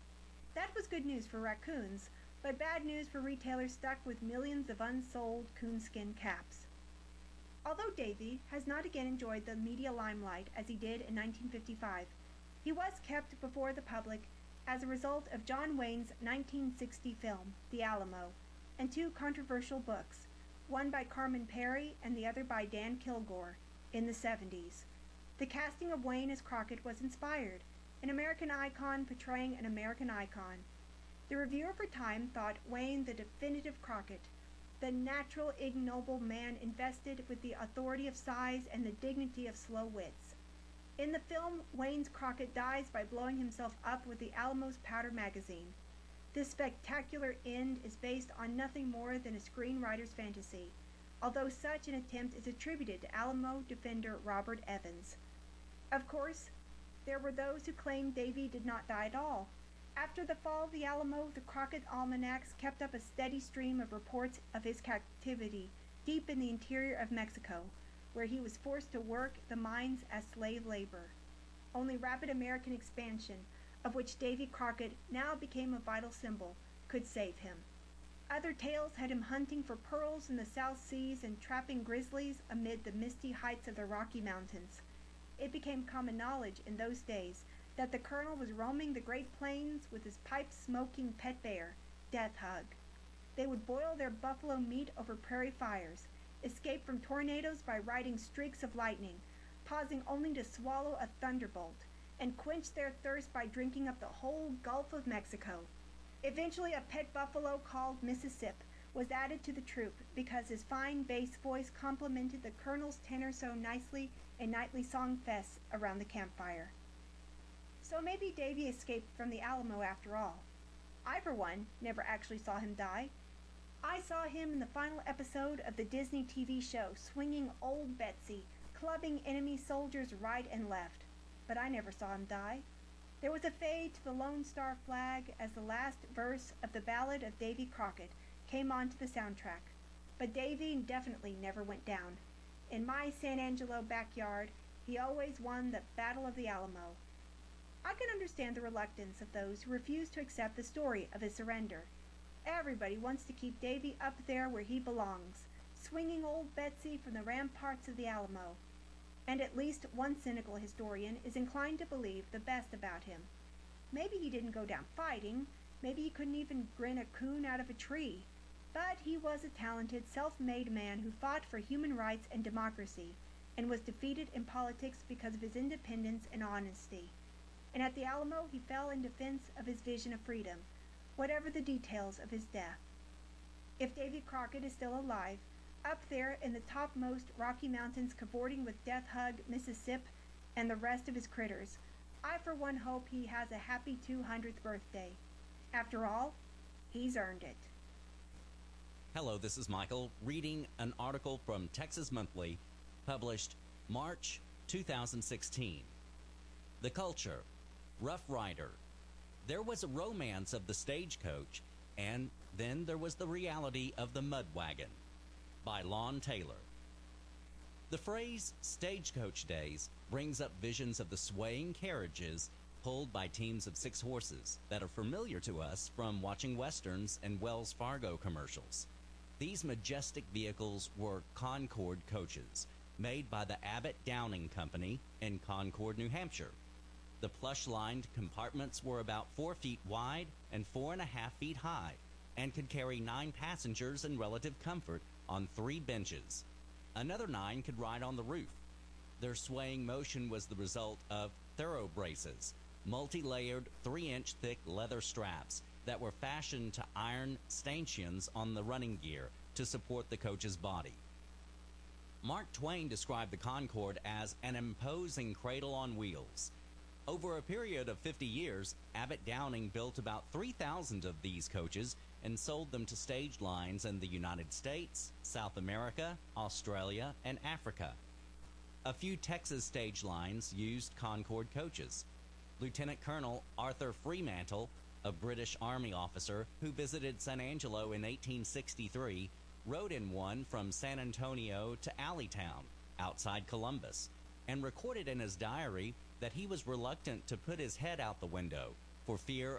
That was good news for raccoons, but bad news for retailers stuck with millions of unsold coonskin caps. Although Davy has not again enjoyed the media limelight as he did in nineteen fifty-five, he was kept before the public as a result of John Wayne's nineteen sixty film, The Alamo, and two controversial books, one by Carmen Perry and the other by Dan Kilgore, in the seventies. The casting of Wayne as Crockett was inspired, an American icon portraying an American icon. The reviewer for Time thought Wayne the definitive Crockett, the natural ignoble man invested with the authority of size and the dignity of slow wits. In the film, Wayne's Crockett dies by blowing himself up with the Alamo's powder magazine. This spectacular end is based on nothing more than a screenwriter's fantasy, although such an attempt is attributed to Alamo defender Robert Evans. Of course, there were those who claimed Davy did not die at all. After the fall of the Alamo, the Crockett almanacs kept up a steady stream of reports of his captivity deep in the interior of Mexico, where he was forced to work the mines as slave labor. Only rapid American expansion, of which Davy Crockett now became a vital symbol, could save him. Other tales had him hunting for pearls in the South Seas and trapping grizzlies amid the misty heights of the Rocky Mountains. It became common knowledge in those days that the colonel was roaming the Great Plains with his pipe-smoking pet bear, Death Hug. They would boil their buffalo meat over prairie fires, escape from tornadoes by riding streaks of lightning, pausing only to swallow a thunderbolt, and quench their thirst by drinking up the whole Gulf of Mexico. Eventually, a pet buffalo called Mississippi was added to the troop because his fine bass voice complemented the colonel's tenor so nicely in nightly song fests around the campfire. So maybe Davy escaped from the Alamo after all. I, for one, never actually saw him die. I saw him in the final episode of the Disney T V show swinging Old Betsy, clubbing enemy soldiers right and left. But I never saw him die. There was a fade to the Lone Star flag as the last verse of the Ballad of Davy Crockett came onto the soundtrack. But Davy definitely never went down. In my San Angelo backyard, he always won the Battle of the Alamo. I can understand the reluctance of those who refuse to accept the story of his surrender. Everybody wants to keep Davy up there where he belongs, swinging Old Betsy from the ramparts of the Alamo. And at least one cynical historian is inclined to believe the best about him. Maybe he didn't go down fighting, maybe he couldn't even grin a coon out of a tree, but he was a talented, self-made man who fought for human rights and democracy, and was defeated in politics because of his independence and honesty. And at the Alamo he fell in defense of his vision of freedom, whatever the details of his death. If Davy Crockett is still alive, up there in the topmost Rocky Mountains cavorting with Death Hug, Mississippi, and the rest of his critters, I for one hope he has a happy two hundredth birthday. After all, he's earned it. Hello, this is Michael, reading an article from Texas Monthly, published March two thousand sixteen. The Culture, Rough Rider. There was a romance of the stagecoach, and then there was the reality of the mud wagon, by Lon Taylor. The phrase stagecoach days brings up visions of the swaying carriages pulled by teams of six horses that are familiar to us from watching westerns and Wells Fargo commercials. These majestic vehicles were Concord coaches, made by the Abbott Downing Company in Concord, New Hampshire. The plush-lined compartments were about four feet wide and four and a half feet high, and could carry nine passengers in relative comfort on three benches. Another nine could ride on the roof. Their swaying motion was the result of thorough braces, multi-layered three-inch thick leather straps that were fashioned to iron stanchions on the running gear to support the coach's body. Mark Twain described the Concorde as an imposing cradle on wheels. Over a period of fifty years, Abbott Downing built about three thousand of these coaches and sold them to stage lines in the United States, South America, Australia, and Africa. A few Texas stage lines used Concorde coaches. Lieutenant Colonel Arthur Fremantle, a British Army officer who visited San Angelo in eighteen sixty-three, rode in one from San Antonio to Alleytown, outside Columbus, and recorded in his diary that he was reluctant to put his head out the window for fear of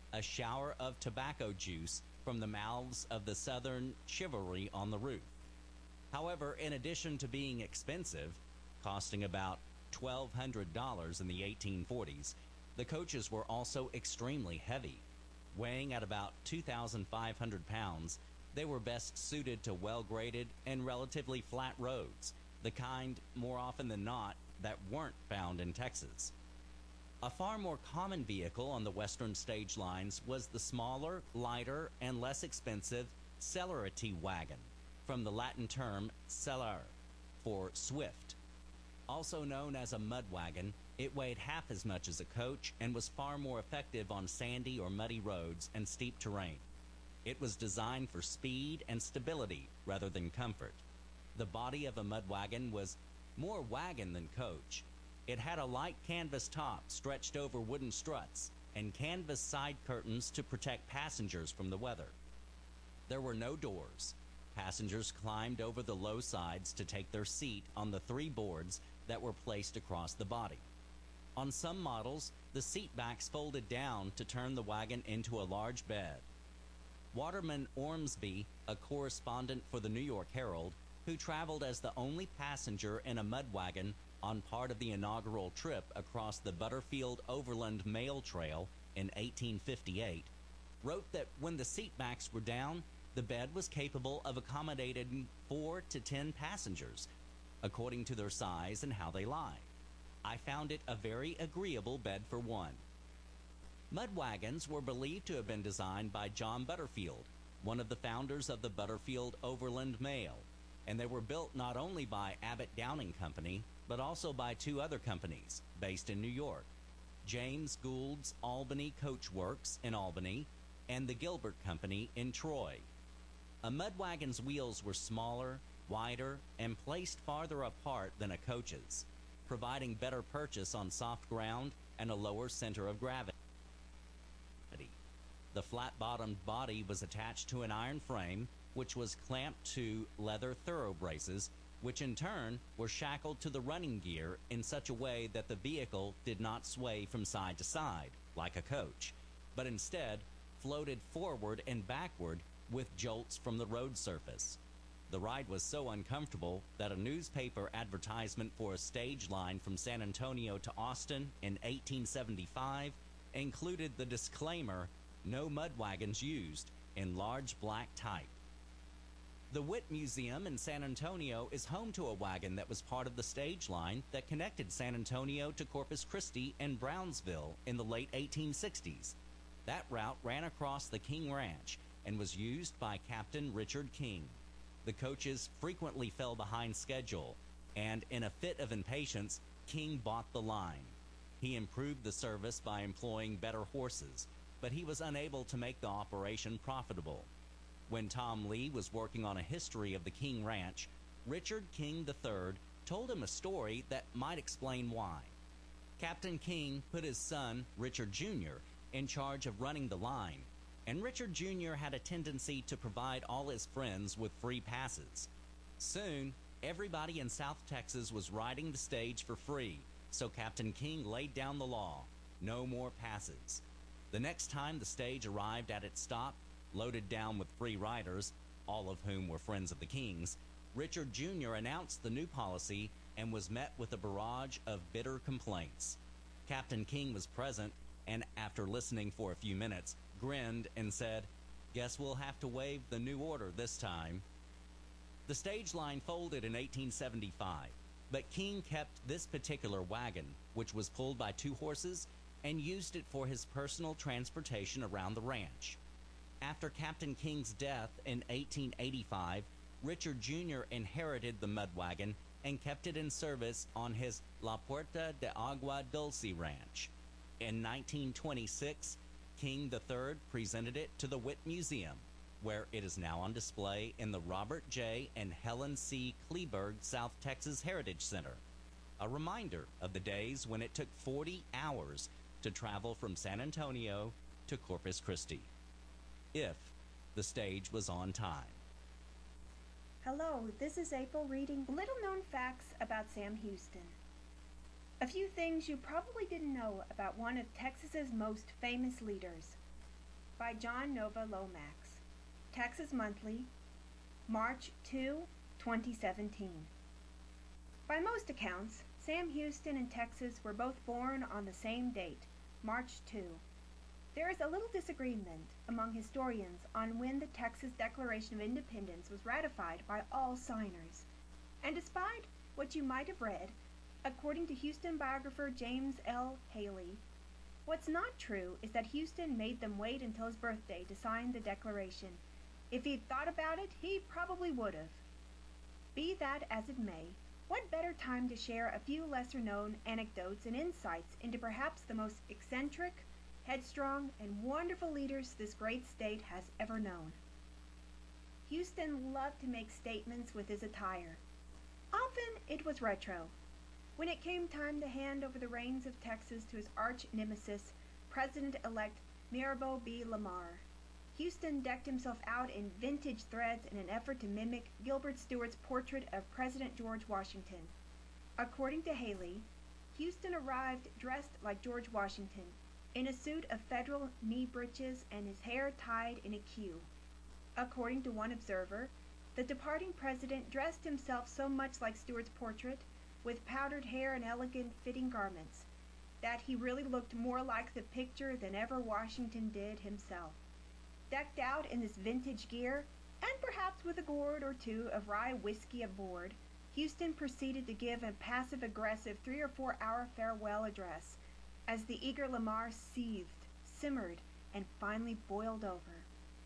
a shower of tobacco juice from the mouths of the Southern chivalry on the roof. However, in addition to being expensive, costing about twelve hundred dollars in the eighteen forties, the coaches were also extremely heavy. Weighing at about two thousand five hundred pounds, they were best suited to well-graded and relatively flat roads, the kind, more often than not, that weren't found in Texas. A far more common vehicle on the western stage lines was the smaller, lighter, and less expensive celerity wagon, from the Latin term celere, for swift. Also known as a mud wagon, it weighed half as much as a coach and was far more effective on sandy or muddy roads and steep terrain. It was designed for speed and stability rather than comfort. The body of a mud wagon was more wagon than coach. It had a light canvas top stretched over wooden struts and canvas side curtains to protect passengers from the weather. There were no doors. Passengers climbed over the low sides to take their seat on the three boards that were placed across the body. On some models, the seat backs folded down to turn the wagon into a large bed. Waterman Ormsby, a correspondent for the New York Herald, who traveled as the only passenger in a mud wagon on part of the inaugural trip across the Butterfield Overland Mail Trail in eighteen fifty-eight, wrote that when the seat backs were down, the bed was capable of accommodating four to ten passengers, according to their size and how they lie. I found it a very agreeable bed for one. Mud wagons were believed to have been designed by John Butterfield, one of the founders of the Butterfield Overland Mail, and they were built not only by Abbott Downing Company, but also by two other companies based in New York, James Gould's Albany Coach Works in Albany and the Gilbert Company in Troy. A mud wagon's wheels were smaller, wider, and placed farther apart than a coach's, providing better purchase on soft ground and a lower center of gravity. The flat-bottomed body was attached to an iron frame, which was clamped to leather thorough braces, which in turn were shackled to the running gear in such a way that the vehicle did not sway from side to side, like a coach, but instead floated forward and backward with jolts from the road surface. The ride was so uncomfortable that a newspaper advertisement for a stage line from San Antonio to Austin in eighteen seventy-five included the disclaimer, "No mud wagons used," in large black type. The Witt Museum in San Antonio is home to a wagon that was part of the stage line that connected San Antonio to Corpus Christi and Brownsville in the late eighteen sixties. That route ran across the King Ranch and was used by Captain Richard King. The coaches frequently fell behind schedule, and in a fit of impatience, King bought the line. He improved the service by employing better horses, but he was unable to make the operation profitable. When Tom Lee was working on a history of the King Ranch, Richard King the third told him a story that might explain why. Captain King put his son, Richard Junior, in charge of running the line, and Richard Junior had a tendency to provide all his friends with free passes. Soon, everybody in South Texas was riding the stage for free, so Captain King laid down the law: no more passes. The next time the stage arrived at its stop, loaded down with free riders, all of whom were friends of the King's, Richard Junior announced the new policy and was met with a barrage of bitter complaints. Captain King was present and, after listening for a few minutes, grinned and said, "Guess we'll have to waive the new order this time." The stage line folded in eighteen seventy-five, but King kept this particular wagon, which was pulled by two horses, and used it for his personal transportation around the ranch. After Captain King's death in eighteen eighty-five, Richard Junior inherited the mud wagon and kept it in service on his La Puerta de Agua Dulce ranch. In nineteen twenty-six, King the third presented it to the Witt Museum, where it is now on display in the Robert J. and Helen C. Kleberg South Texas Heritage Center, a reminder of the days when it took forty hours to travel from San Antonio to Corpus Christi, if the stage was on time. Hello, this is April reading little known facts about Sam Houston. A few things you probably didn't know about one of Texas's most famous leaders. by John Nova Lomax. Texas Monthly, March second, twenty seventeen. By most accounts, Sam Houston and Texas were both born on the same date, March second. There is a little disagreement among historians on when the Texas Declaration of Independence was ratified by all signers. And despite what you might have read, according to Houston biographer James L. Haley, what's not true is that Houston made them wait until his birthday to sign the Declaration. If he'd thought about it, he probably would have. Be that as it may, what better time to share a few lesser-known anecdotes and insights into perhaps the most eccentric, headstrong, and wonderful leaders this great state has ever known. Houston loved to make statements with his attire. Often it was retro. When it came time to hand over the reins of Texas to his arch-nemesis, President-elect Mirabeau B. Lamar, Houston decked himself out in vintage threads in an effort to mimic Gilbert Stuart's portrait of President George Washington. According to Haley, Houston arrived dressed like George Washington, in a suit of federal knee breeches and his hair tied in a queue. According to one observer, the departing president dressed himself so much like Stuart's portrait, with powdered hair and elegant fitting garments, that he really looked more like the picture than ever Washington did himself. Decked out in this vintage gear, and perhaps with a gourd or two of rye whiskey aboard, Houston proceeded to give a passive-aggressive three or four hour farewell address, as the eager Lamar seethed, simmered, and finally boiled over.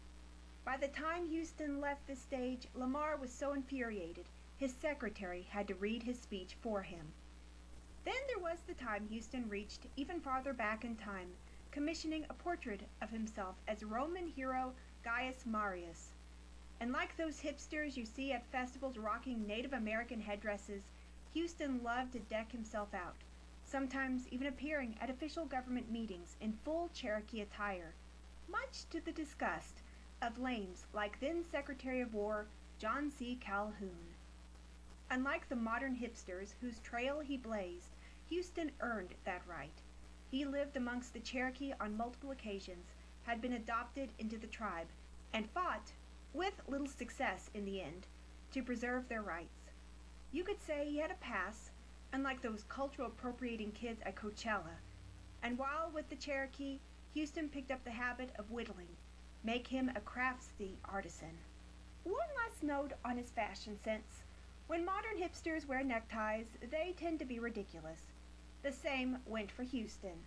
By the time Houston left the stage, Lamar was so infuriated, his secretary had to read his speech for him. Then there was the time Houston reached even farther back in time, commissioning a portrait of himself as Roman hero Gaius Marius. And like those hipsters you see at festivals rocking Native American headdresses, Houston loved to deck himself out, sometimes even appearing at official government meetings in full Cherokee attire, much to the disgust of lames like then Secretary of War John C. Calhoun. Unlike the modern hipsters whose trail he blazed, Houston earned that right. He lived amongst the Cherokee on multiple occasions, had been adopted into the tribe, and fought, with little success in the end, to preserve their rights. You could say he had a pass, unlike those cultural appropriating kids at Coachella, and while with the Cherokee, Houston picked up the habit of whittling, make him a craftsy artisan. One last note on his fashion sense. When modern hipsters wear neckties, they tend to be ridiculous. The same went for Houston.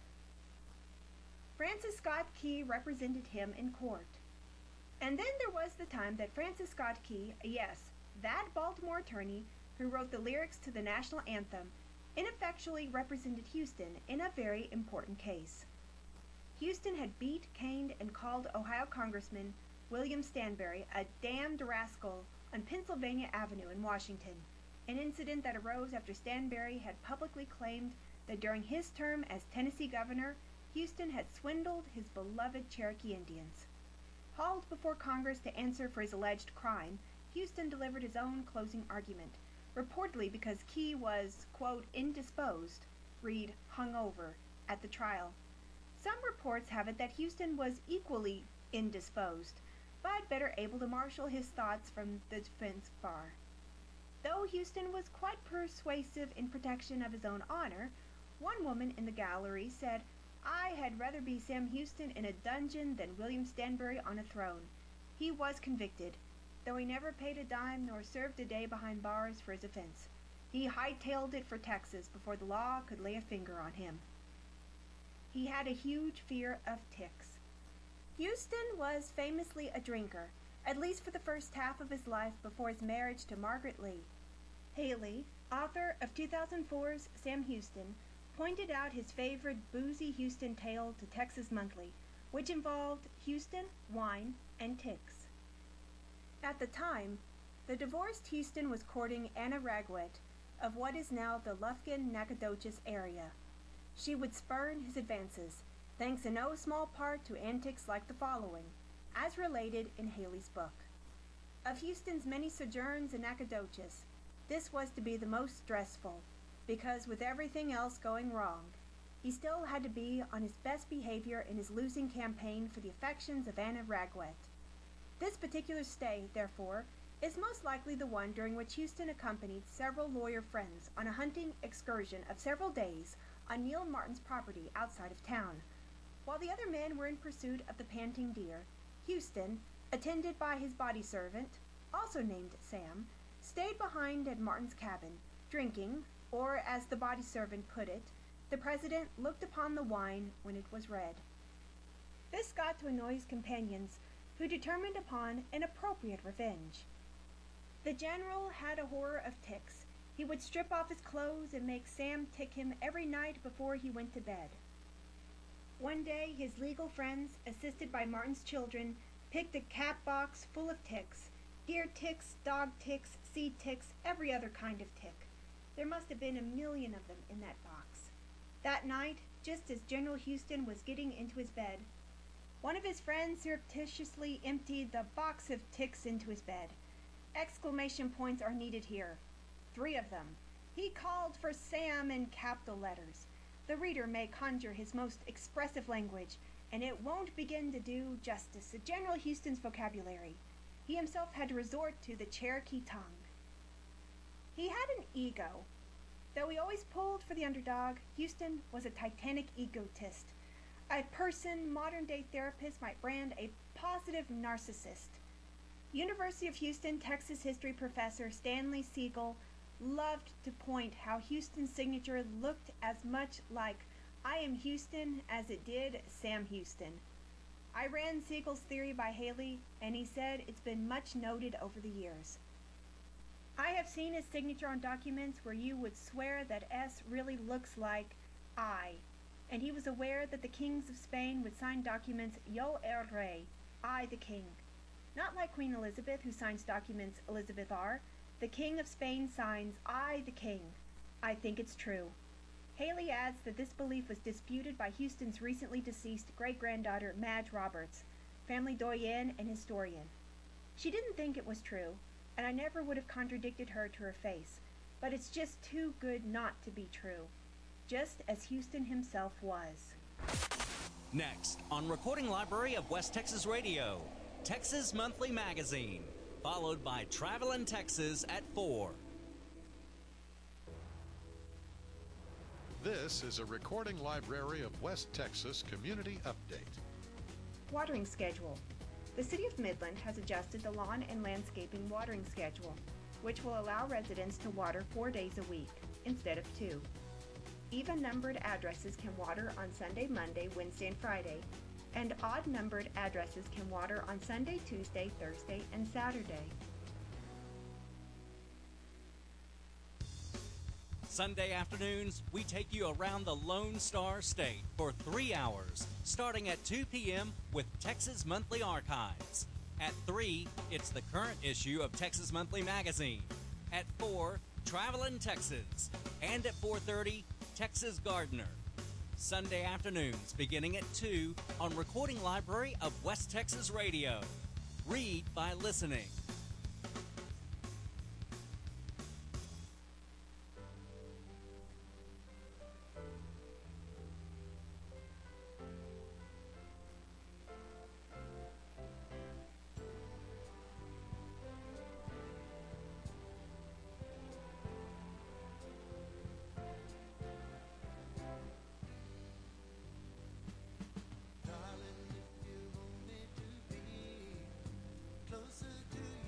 Francis Scott Key represented him in court. And then there was the time that Francis Scott Key, yes, that Baltimore attorney who wrote the lyrics to the national anthem, ineffectually represented Houston in a very important case. Houston had beat, caned, and called Ohio Congressman William Stanberry a damned rascal on Pennsylvania Avenue in Washington, an incident that arose after Stanberry had publicly claimed that during his term as Tennessee governor, Houston had swindled his beloved Cherokee Indians. Hauled before Congress to answer for his alleged crime, Houston delivered his own closing argument, reportedly because Key was, quote, indisposed, read hungover, at the trial. Some reports have it that Houston was equally indisposed, but better able to marshal his thoughts from the defense bar. Though Houston was quite persuasive in protection of his own honor, one woman in the gallery said, "I had rather be Sam Houston in a dungeon than William Stanberry on a throne. He was convicted, though he never paid a dime nor served a day behind bars for his offense. He hightailed it for Texas before the law could lay a finger on him." He had a huge fear of ticks. Houston was famously a drinker, at least for the first half of his life before his marriage to Margaret Lee. Haley, author of two thousand four's Sam Houston, pointed out his favorite boozy Houston tale to Texas Monthly, which involved Houston, wine, and ticks. At the time, the divorced Houston was courting Anna Raguet of what is now the Lufkin, Nacogdoches area. She would spurn his advances, thanks in no small part to antics like the following, as related in Haley's book. Of Houston's many sojourns in Nacogdoches, this was to be the most stressful, because with everything else going wrong, he still had to be on his best behavior in his losing campaign for the affections of Anna Ragwet. This particular stay, therefore, is most likely the one during which Houston accompanied several lawyer friends on a hunting excursion of several days on Neil Martin's property outside of town. While the other men were in pursuit of the panting deer, Houston, attended by his body servant, also named Sam, stayed behind at Martin's cabin, drinking, or as the body servant put it, the president looked upon the wine when it was red. This got to annoy his companions, who determined upon an appropriate revenge. The general had a horror of ticks. He would strip off his clothes and make Sam tick him every night before he went to bed. One day, his legal friends, assisted by Martin's children, picked a cat box full of ticks, deer ticks, dog ticks, seed ticks, every other kind of tick. There must have been a million of them in that box. That night, just as General Houston was getting into his bed, one of his friends surreptitiously emptied the box of ticks into his bed. Exclamation points are needed here. Three of them. He called for Sam in capital letters. The reader may conjure his most expressive language, and it won't begin to do justice to General Houston's vocabulary. He himself had to resort to the Cherokee tongue. He had an ego. Though he always pulled for the underdog, Houston was a titanic egotist, a person modern-day therapists might brand a positive narcissist. University of Houston, Texas history professor Stanley Siegel loved to point how Houston's signature looked as much like I am Houston as it did Sam Houston. I ran Siegel's theory by Haley, and he said it's been much noted over the years. I have seen his signature on documents where you would swear that S really looks like I, and he was aware that the kings of Spain would sign documents Yo el Rey, I the king. Not like Queen Elizabeth, who signs documents Elizabeth R. The king of Spain signs I the king. I think it's true. Haley adds that this belief was disputed by Houston's recently deceased great-granddaughter Madge Roberts, family doyen and historian. She didn't think it was true, and I never would have contradicted her to her face, but it's just too good not to be true, just as Houston himself was. Next, on Recording Library of West Texas Radio, Texas Monthly Magazine, followed by Travelin' Texas at four. This is a Recording Library of West Texas Community Update. Watering schedule. The City of Midland has adjusted the lawn and landscaping watering schedule, which will allow residents to water four days a week instead of two. Even-numbered addresses can water on Sunday, Monday, Wednesday, and Friday, and odd-numbered addresses can water on Sunday, Tuesday, Thursday, and Saturday. Sunday afternoons, we take you around the Lone Star State for three hours, starting at two p.m. with Texas Monthly Archives. At three, it's the current issue of Texas Monthly Magazine. At four, Travelin' Texas. And at four thirty, Texas Gardener. Sunday afternoons beginning at two on Recording Library of West Texas Radio. Read by listening. Darling, if you want me to be closer to you.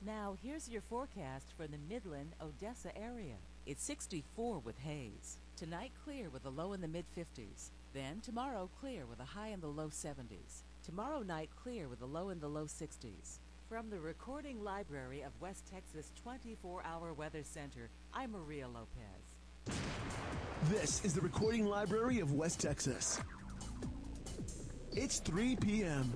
Now, here's your forecast for the Midland, Odessa area. It's sixty-four with haze. Tonight, clear with a low in the mid fifties. Then, tomorrow, clear with a high in the low seventies. Tomorrow night, clear with a low in the low sixties. From the Recording Library of West Texas twenty-four hour Weather Center, I'm Maria Lopez. This is the Recording Library of West Texas. It's three p.m.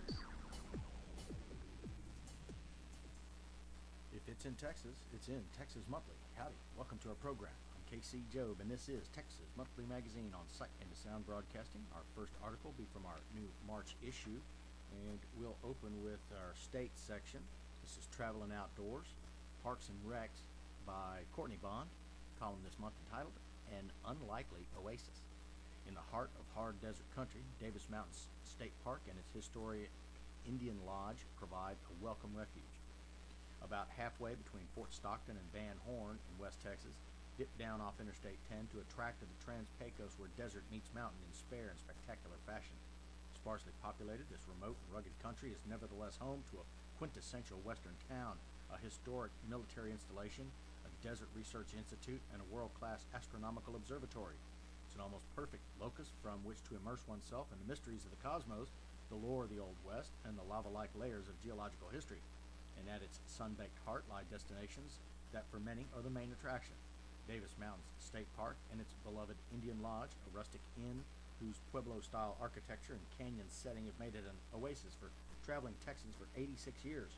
If it's in Texas, it's in Texas Monthly. Howdy, welcome to our program. I'm K C Job, and this is Texas Monthly Magazine on Sight and Sound Broadcasting. Our first article will be from our new March issue, and we'll open with our state section. This is Traveling Outdoors, Parks and Recs by Courtney Bond, column this month entitled An Unlikely Oasis. In the heart of hard desert country, Davis Mountain State Park and its historic Indian Lodge provide a welcome refuge. About halfway between Fort Stockton and Van Horn in West Texas, dip down off Interstate ten to a tract of the Trans-Pecos where desert meets mountain in spare and spectacular fashion. Sparsely populated, this remote and rugged country is nevertheless home to a quintessential western town, a historic military installation, a desert research institute, and a world-class astronomical observatory. It's an almost perfect locus from which to immerse oneself in the mysteries of the cosmos, the lore of the Old West, and the lava-like layers of geological history. And at its sun-baked heart lie destinations that for many are the main attraction. Davis Mountains State Park and its beloved Indian Lodge, a rustic inn whose Pueblo-style architecture and canyon setting have made it an oasis for traveling Texans for eighty-six years.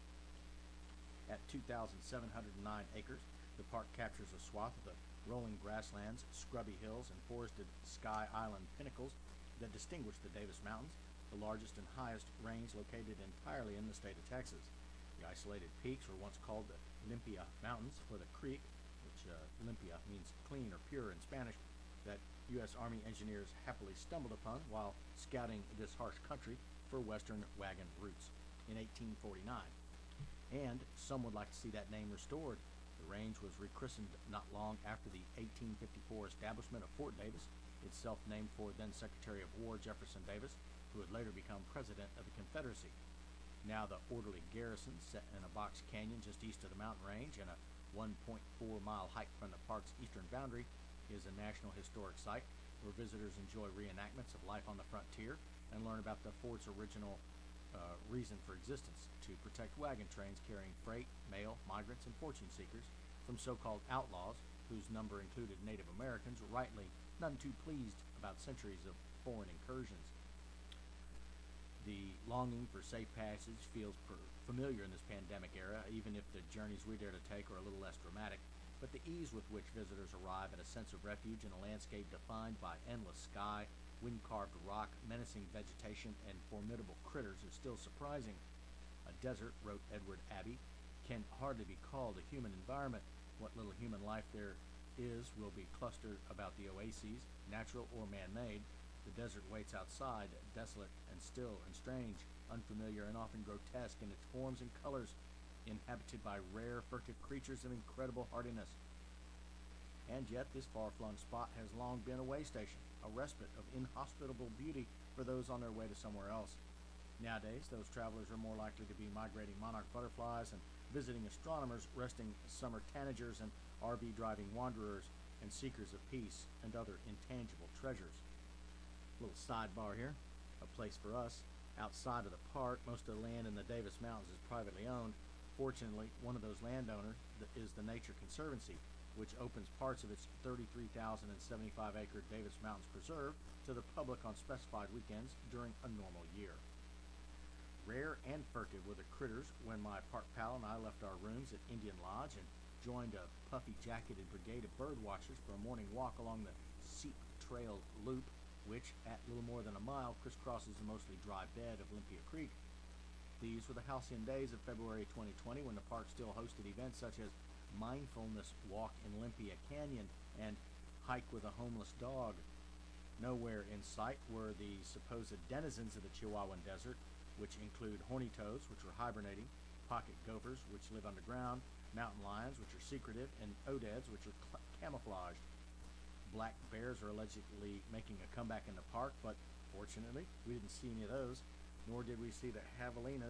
At two thousand seven hundred nine acres, the park captures a swath of the rolling grasslands, scrubby hills, and forested Sky Island pinnacles that distinguish the Davis Mountains, the largest and highest range located entirely in the state of Texas. The isolated peaks were once called the Olympia Mountains, or the creek, which uh, Olympia means clean or pure in Spanish, that U S Army engineers happily stumbled upon while scouting this harsh country for western wagon routes in eighteen forty-nine. And some would like to see that name restored. The range was rechristened not long after the eighteen fifty-four establishment of Fort Davis, itself named for then Secretary of War Jefferson Davis, who would later become President of the Confederacy. Now the orderly garrison, set in a box canyon just east of the mountain range and a one point four mile hike from the park's eastern boundary, is a National Historic Site where visitors enjoy reenactments of life on the frontier and learn about the fort's original uh, reason for existence, to protect wagon trains carrying freight, mail, migrants, and fortune seekers from so-called outlaws, whose number included Native Americans, rightly none too pleased about centuries of foreign incursions. The longing for safe passage feels per familiar in this pandemic era, even if the journeys we dare to take are a little less dramatic. But the ease with which visitors arrive at a sense of refuge in a landscape defined by endless sky, wind-carved rock, menacing vegetation, and formidable critters is still surprising. A desert, wrote Edward Abbey, can hardly be called a human environment. What little human life there is will be clustered about the oases, natural or man-made. The desert waits outside, desolate and still and strange, unfamiliar and often grotesque in its forms and colors, inhabited by rare, furtive creatures of incredible hardiness. And yet this far-flung spot has long been a way station, a respite of inhospitable beauty for those on their way to somewhere else. Nowadays, those travelers are more likely to be migrating monarch butterflies and visiting astronomers, resting summer tanagers, and R V driving wanderers and seekers of peace and other intangible treasures. Little sidebar here, a place for us. Outside of the park, most of the land in the Davis Mountains is privately owned. Fortunately, one of those landowners is the Nature Conservancy, which opens parts of its thirty-three thousand seventy-five acre Davis Mountains Preserve to the public on specified weekends during a normal year. Rare and furtive were the critters when my park pal and I left our rooms at Indian Lodge and joined a puffy-jacketed brigade of bird watchers for a morning walk along the Seep Trail Loop, which, at little more than a mile, crisscrosses the mostly dry bed of Olympia Creek. These were the halcyon days of February twenty twenty, when the park still hosted events such as Mindfulness Walk in Olympia Canyon and Hike with a Homeless Dog. Nowhere in sight were the supposed denizens of the Chihuahuan Desert, which include horny toads, which are hibernating, pocket gophers, which live underground, mountain lions, which are secretive, and odeads, which are cl- camouflaged. Black bears are allegedly making a comeback in the park, but fortunately, we didn't see any of those, nor did we see the javelinas,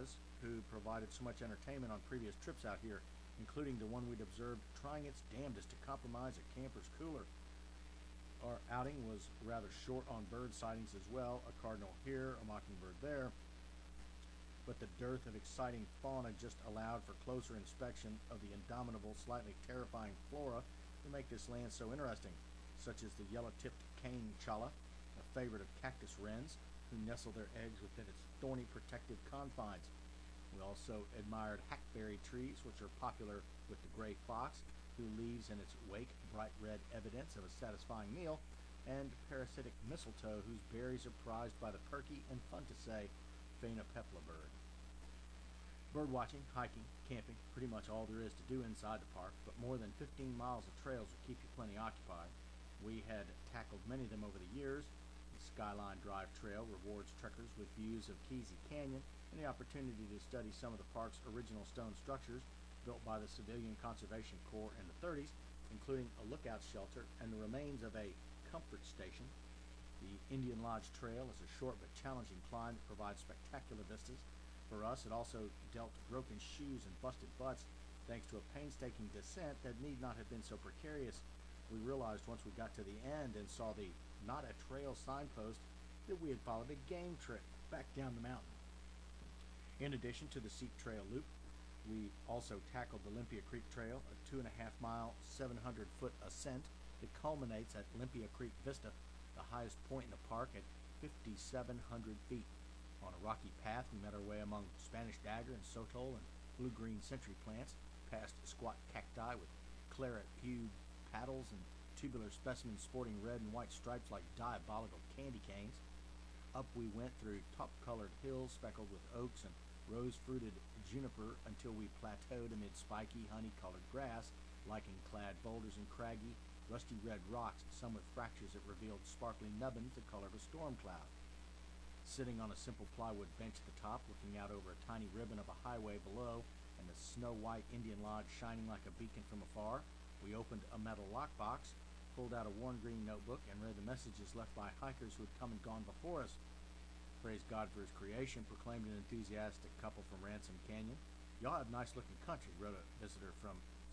who provided so much entertainment on previous trips out here, including the one we'd observed trying its damnedest to compromise a camper's cooler. Our outing was rather short on bird sightings as well, a cardinal here, a mockingbird there, but the dearth of exciting fauna just allowed for closer inspection of the indomitable, slightly terrifying flora that make this land so interesting, such as the yellow-tipped cane chala, a favorite of cactus wrens, who nestle their eggs within its thorny protective confines. We also admired hackberry trees, which are popular with the gray fox, who leaves in its wake bright red evidence of a satisfying meal, and parasitic mistletoe, whose berries are prized by the perky and fun-to-say phainopepla bird. Bird watching, hiking, camping, pretty much all there is to do inside the park, but more than fifteen miles of trails will keep you plenty occupied. We had tackled many of them over the years. The Skyline Drive Trail rewards trekkers with views of Kesey Canyon and the opportunity to study some of the park's original stone structures built by the Civilian Conservation Corps in the thirties, including a lookout shelter and the remains of a comfort station. The Indian Lodge Trail is a short but challenging climb that provides spectacular vistas. For us, it also dealt broken shoes and busted butts thanks to a painstaking descent that need not have been so precarious. We realized once we got to the end and saw the not a trail signpost that we had followed a game trip back down the mountain. In addition to the Seep Trail Loop, we also tackled the Olympia Creek Trail, a two and a half mile, seven hundred foot ascent that culminates at Olympia Creek Vista, the highest point in the park at fifty-seven hundred feet. On a rocky path, we met our way among Spanish dagger and sotol and blue-green century plants, past squat cacti with claret-hued paddles and tubular specimens sporting red and white stripes like diabolical candy canes. Up we went through top-colored hills speckled with oaks and rose-fruited juniper until we plateaued amid spiky, honey-colored grass, lichen-clad boulders and craggy, rusty red rocks, some with fractures that revealed sparkling nubbins the color of a storm cloud. Sitting on a simple plywood bench at the top, looking out over a tiny ribbon of a highway below, and the snow-white Indian Lodge shining like a beacon from afar, we opened a metal lockbox, pulled out a worn green notebook, and read the messages left by hikers who had come and gone before us. Praise God for his creation, proclaimed an enthusiastic couple from Ransom Canyon. Y'all have nice-looking country, wrote a visitor from